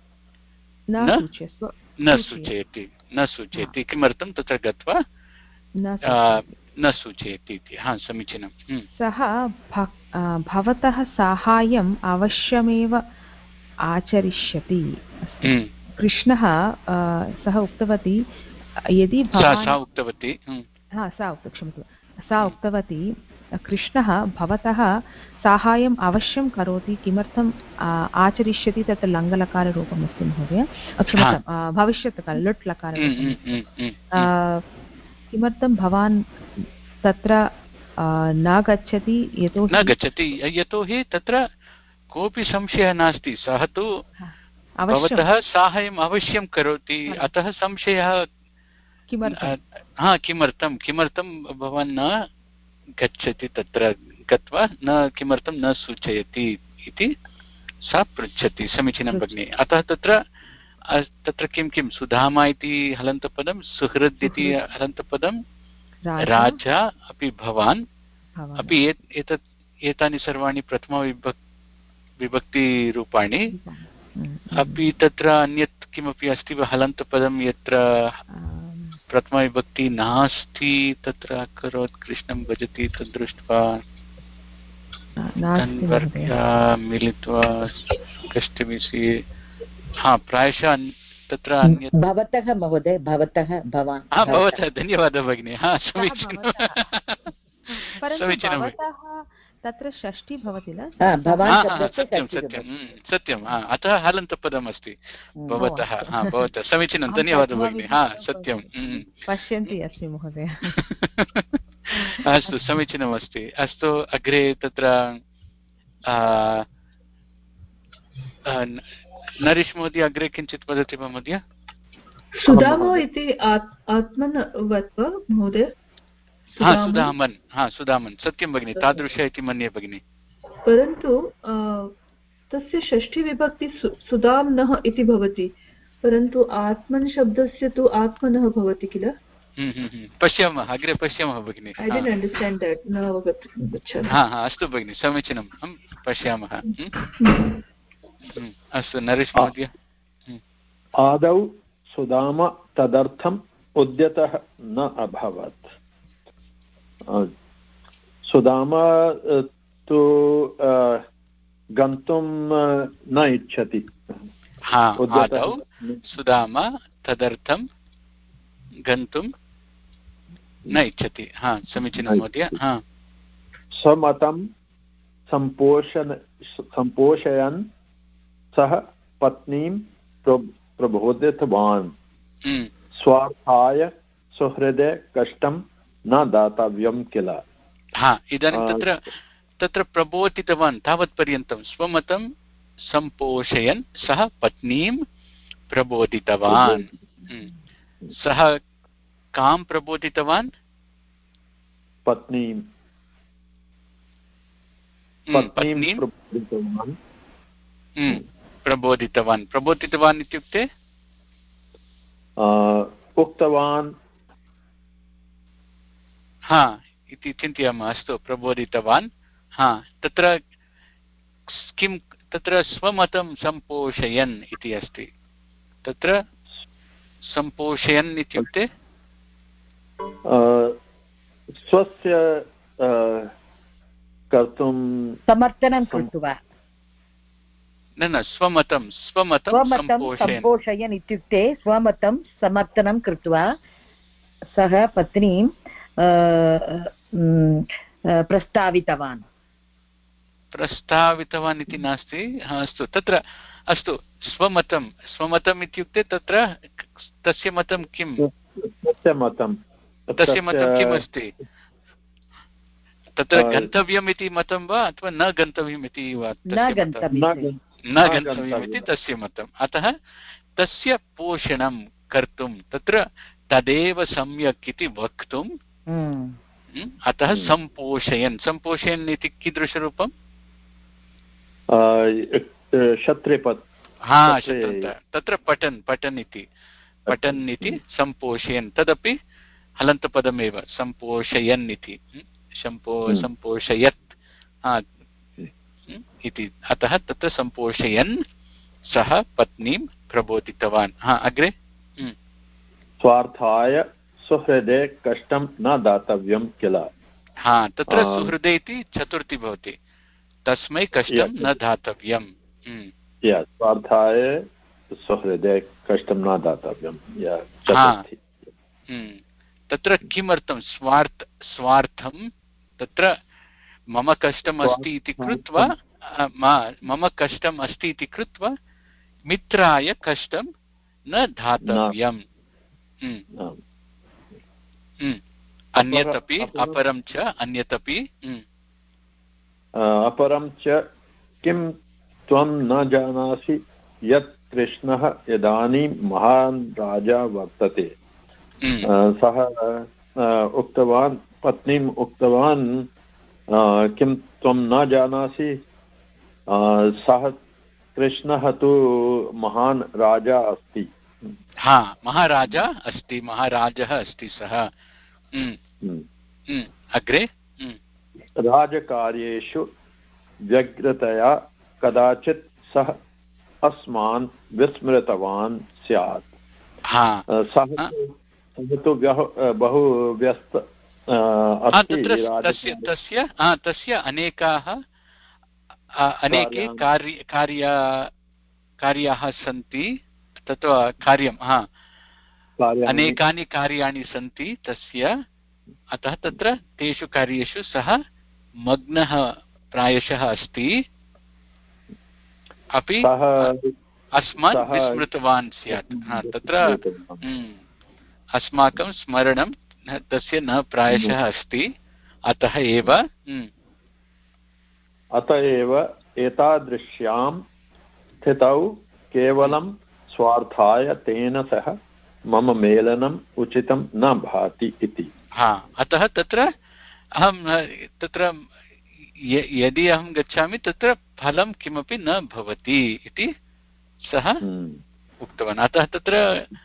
न सूचयति न सूचयति किमर्थं तत्र गत्वा न सूचयति इति हा समीचीनं सः भवतः साहाय्यम् अवश्यमेव आचरिष्यति कृष्णः सः उक्तवती यदि सा उक्तवती हा सा उक्त क्षम्यतां सा उक्तवती कृष्णः भवतः साहाय्यम् अवश्यं करोति किमर्थम् आचरिष्यति तत् लङ्लकाररूपमस्ति महोदय क्षम्यतां भविष्यत्काले लुट् लकार किमर्थं भवान् तत्र न गच्छति यतो न गच्छति यतोहि तत्र कोऽपि संशयः नास्ति सः तु भवतः साहाय्यम् अवश्यं करोति अतः संशयः हा किमर्थं किमर्थं भवान् न गच्छति तत्र गत्वा न किमर्थं न सूचयति इति सा पृच्छति समीचीनं भगिनि अतः तत्र तत्र किं किं सुधामा इति हलन्तपदं सुहृद् इति हलन्तपदं राजा अपि भवान् अपि एतत् एतानि सर्वाणि प्रथमविभक् विभक्तिरूपाणि अपि तत्र अन्यत् किमपि अस्ति वा हलन्तपदं यत्र प्रथमविभक्ति नास्ति तत्र अकरोत् कृष्णं भजति तद्दृष्ट्वा मिलित्वा कष्टविषये हा प्रायशः तत्र अन्यत् भवतः महोदय भवतः भवान् हा भवतः धन्यवादः भगिनी हा समीचीनं समीचीनं तत्र षष्ठी भवति न सत्यं सत्यं सत्यं अतः हलन्तपदम् अस्ति भवतः हा भवतः समीचीनं धन्यवादः भगिनी हा सत्यं पश्यन्ति अस्मि महोदय अस्तु समीचीनम् अस्ति अस्तु अग्रे तत्र नरेश महोदय अग्रे किञ्चित् वदति वा महोदय सुदामो इति आत्मनवत् वा महोदय हा सुदामन् हा सुदामन् सत्यं भगिनि तादृश इति मन्ये भगिनि परन्तु तस्य षष्ठी विभक्ति सुदाम्नः इति भवति परन्तु आत्मन् शब्दस्य तु आत्मनः भवति किल पश्यामः अग्रे पश्यामः भगिनि हा हा अस्तु भगिनि समीचीनं पश्यामः अस्तु नरेश महोदय आदौ सुदाम तदर्थम् उद्यतः न अभवत् सुदामा तु गन्तुं न इच्छति आदौ सुदामा तदर्थं गन्तुं न इच्छति हा समीचीनं महोदय हा स्वमतं सम्पोषण सम्पोषयन् सः पत्नीं प्रबोधितवान् स्वार्थाय सुहृदे कष्टं न दातव्यं किल हा इदानीं तत्र तत्र प्रबोधितवान् तावत्पर्यन्तं स्वमतं सम्पोषयन् सः पत्नीं प्रबोधितवान्। सः कां प्रबोधितवान्? पत्नीं पत्नीं प्रबोधितवान्। प्रबोधितवान् इत्युक्ते उक्तवान् हा इति चिन्तयामः। अस्तु, प्रबोधितवान्। हा तत्र किं तत्र स्वमतं सम्पोषयन् इति अस्ति। तत्र सम्पोषयन् इत्युक्ते स्वस्य कर्तुं समर्थनं कृत्वा न न स्वमतं स्वमतं सम्पोषयन् इत्युक्ते स्वमतं समर्थनं कृत्वा सः पत्नीं प्रस्तावितवान् प्रस्तावितवान् इति नास्ति। अस्तु तत्र अस्तु स्वमतं स्वमतम् इत्युक्ते तत्र तस्य मतं किं? तस्य मतं तस्य मतं किम् अस्ति? तत्र गन्तव्यम् इति मतं वा अथवा न गन्तव्यम् इति वा? न गन्तव्यम् इति तस्य मतम्। अतः तस्य पोषणं कर्तुं तत्र तदेव सम्यक् इति वक्तुं अतः सम्पोषयन्। सम्पोषयन् इति कीदृशरूपं? क्षत्रिपत्। हा तत्र पठन् पठन् इति पठन् इति सम्पोषयन्। तदपि हलन्तपदमेव सम्पोषयन् इति सम्पो सम्पोषयत् इति। अतः तत्र सम्पोषयन् सः पत्नीं प्रबोधितवान्। हा अग्रे स्वार्थाय सुहृदे कष्टं न दातव्यं किल। हा तत्र सुहृदे इति चतुर्थी भवति। तस्मै कष्टं न दातव्यं। स्वार्थाय सुहृदे कष्टं न दातव्यं। तत्र किमर्थं स्वार्थ स्वार्थं तत्र मम कष्टम् अस्ति इति कृत्वा मम कष्टम् अस्ति इति कृत्वा मित्राय कष्टं न दातव्यम्। अन्यतपि अपरं च अन्यतपि अपरं च किं त्वं न जानासि यत् कृष्णः इदानीं महान् राजा वर्तते। सः उक्तवान् पत्नीम् उक्तवान् किं त्वं न जानासि सः कृष्णः तु महान् राजा अस्ति। हा महाराजा अस्ति महाराजः अस्ति सः। अग्रे राजकार्येषु व्यग्रतया कदाचित् सः अस्मान् विस्मृतवान् स्यात्। सः तु बहु व्यस्त अस्ति। तस्य तस्य तस्य अनेकाः अनेके कार्य कार्य कार्याः सन्ति। तत् कार्यं हा अनेकानि कार्याणि सन्ति तस्य। अतः तत्र तेषु कार्येषु सः मग्नः प्रायशः अस्ति। अपि अस्मान् विस्मृतवान् स्यात्। तत्र अस्माकं स्मरणं तस्य न प्रायशः अस्ति। अतः एव अतः एव एतादृश्यां स्थितौ केवलं स्वार्थाय तेन सह मम मेलनम् उचितं न भाति इति। हा अतः तत्र अहं तत्र यदि अहं गच्छामि तत्र फलं किमपि न भवति इति सः उक्तवान्। अतः तत्र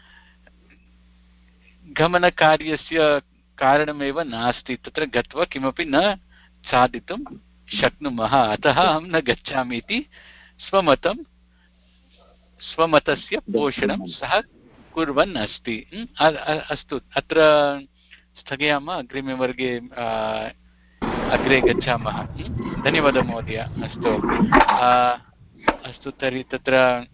गमनकार्यस्य कारणमेव नास्ति। तत्र गत्वा किमपि न साधितुं शक्नुमः। अतः अहं न गच्छामि इति स्वमतं स्वमतस्य पोषणं सः कुर्वन् अस्ति। अस्तु अत्र स्थगयामः। अग्रिमे वर्गे अग्रे गच्छामः। धन्यवादः महोदय। अस्तु अस्तु तर्हि तत्र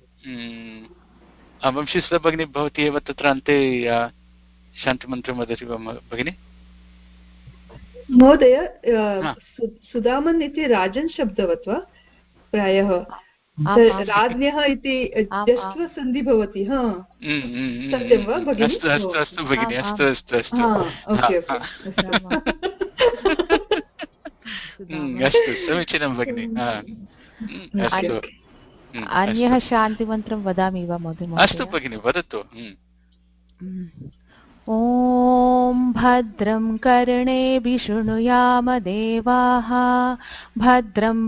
वंशीस्थ भगिनी भवती एव तत्र अन्ते शान्तिमन्त्रं वदति वा भगिनि? महोदय सुदामन् इति राजन् शब्दवत् वा? प्रायः राज्ञः इति जस्त्वसन्धि भवति। हा सत्यं वा भगिनि? अस्तु भगिनि अस्तु अस्तु अस्तु। अस्तु समीचीनं भगिनि अस्तु अन्यः शान्तिमन्त्रं वदामि वा महोदय? अस्तु भगिनि वदतु। ॐ भद्रं कर्णेभिः शृणुयाम देवाः भद्रं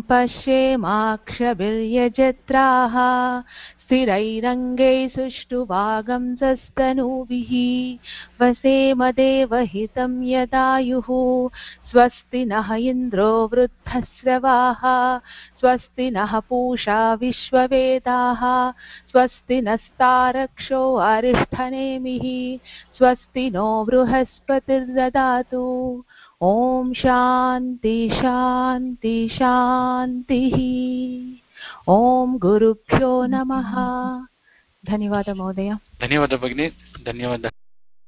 पश्येमाक्षभिर्यजत्राः स्थिरैरङ्गैः सुष्ठुवागंसस्तनूभिः वसेम देवहितं यदायुः स्वस्ति नः इन्द्रो वृद्धस्रवाः स्वस्ति नः पूषा विश्ववेदाः स्वस्ति नस्तारक्षो अरिष्ठनेमिः स्वस्ति नो बृहस्पतिर्ददातु। ॐ शान्ति शान्ति शान्तिः। ॐ गुरुभ्यो नमः। धन्यवादः महोदय। धन्यवादः भगिनी, धन्यवादः।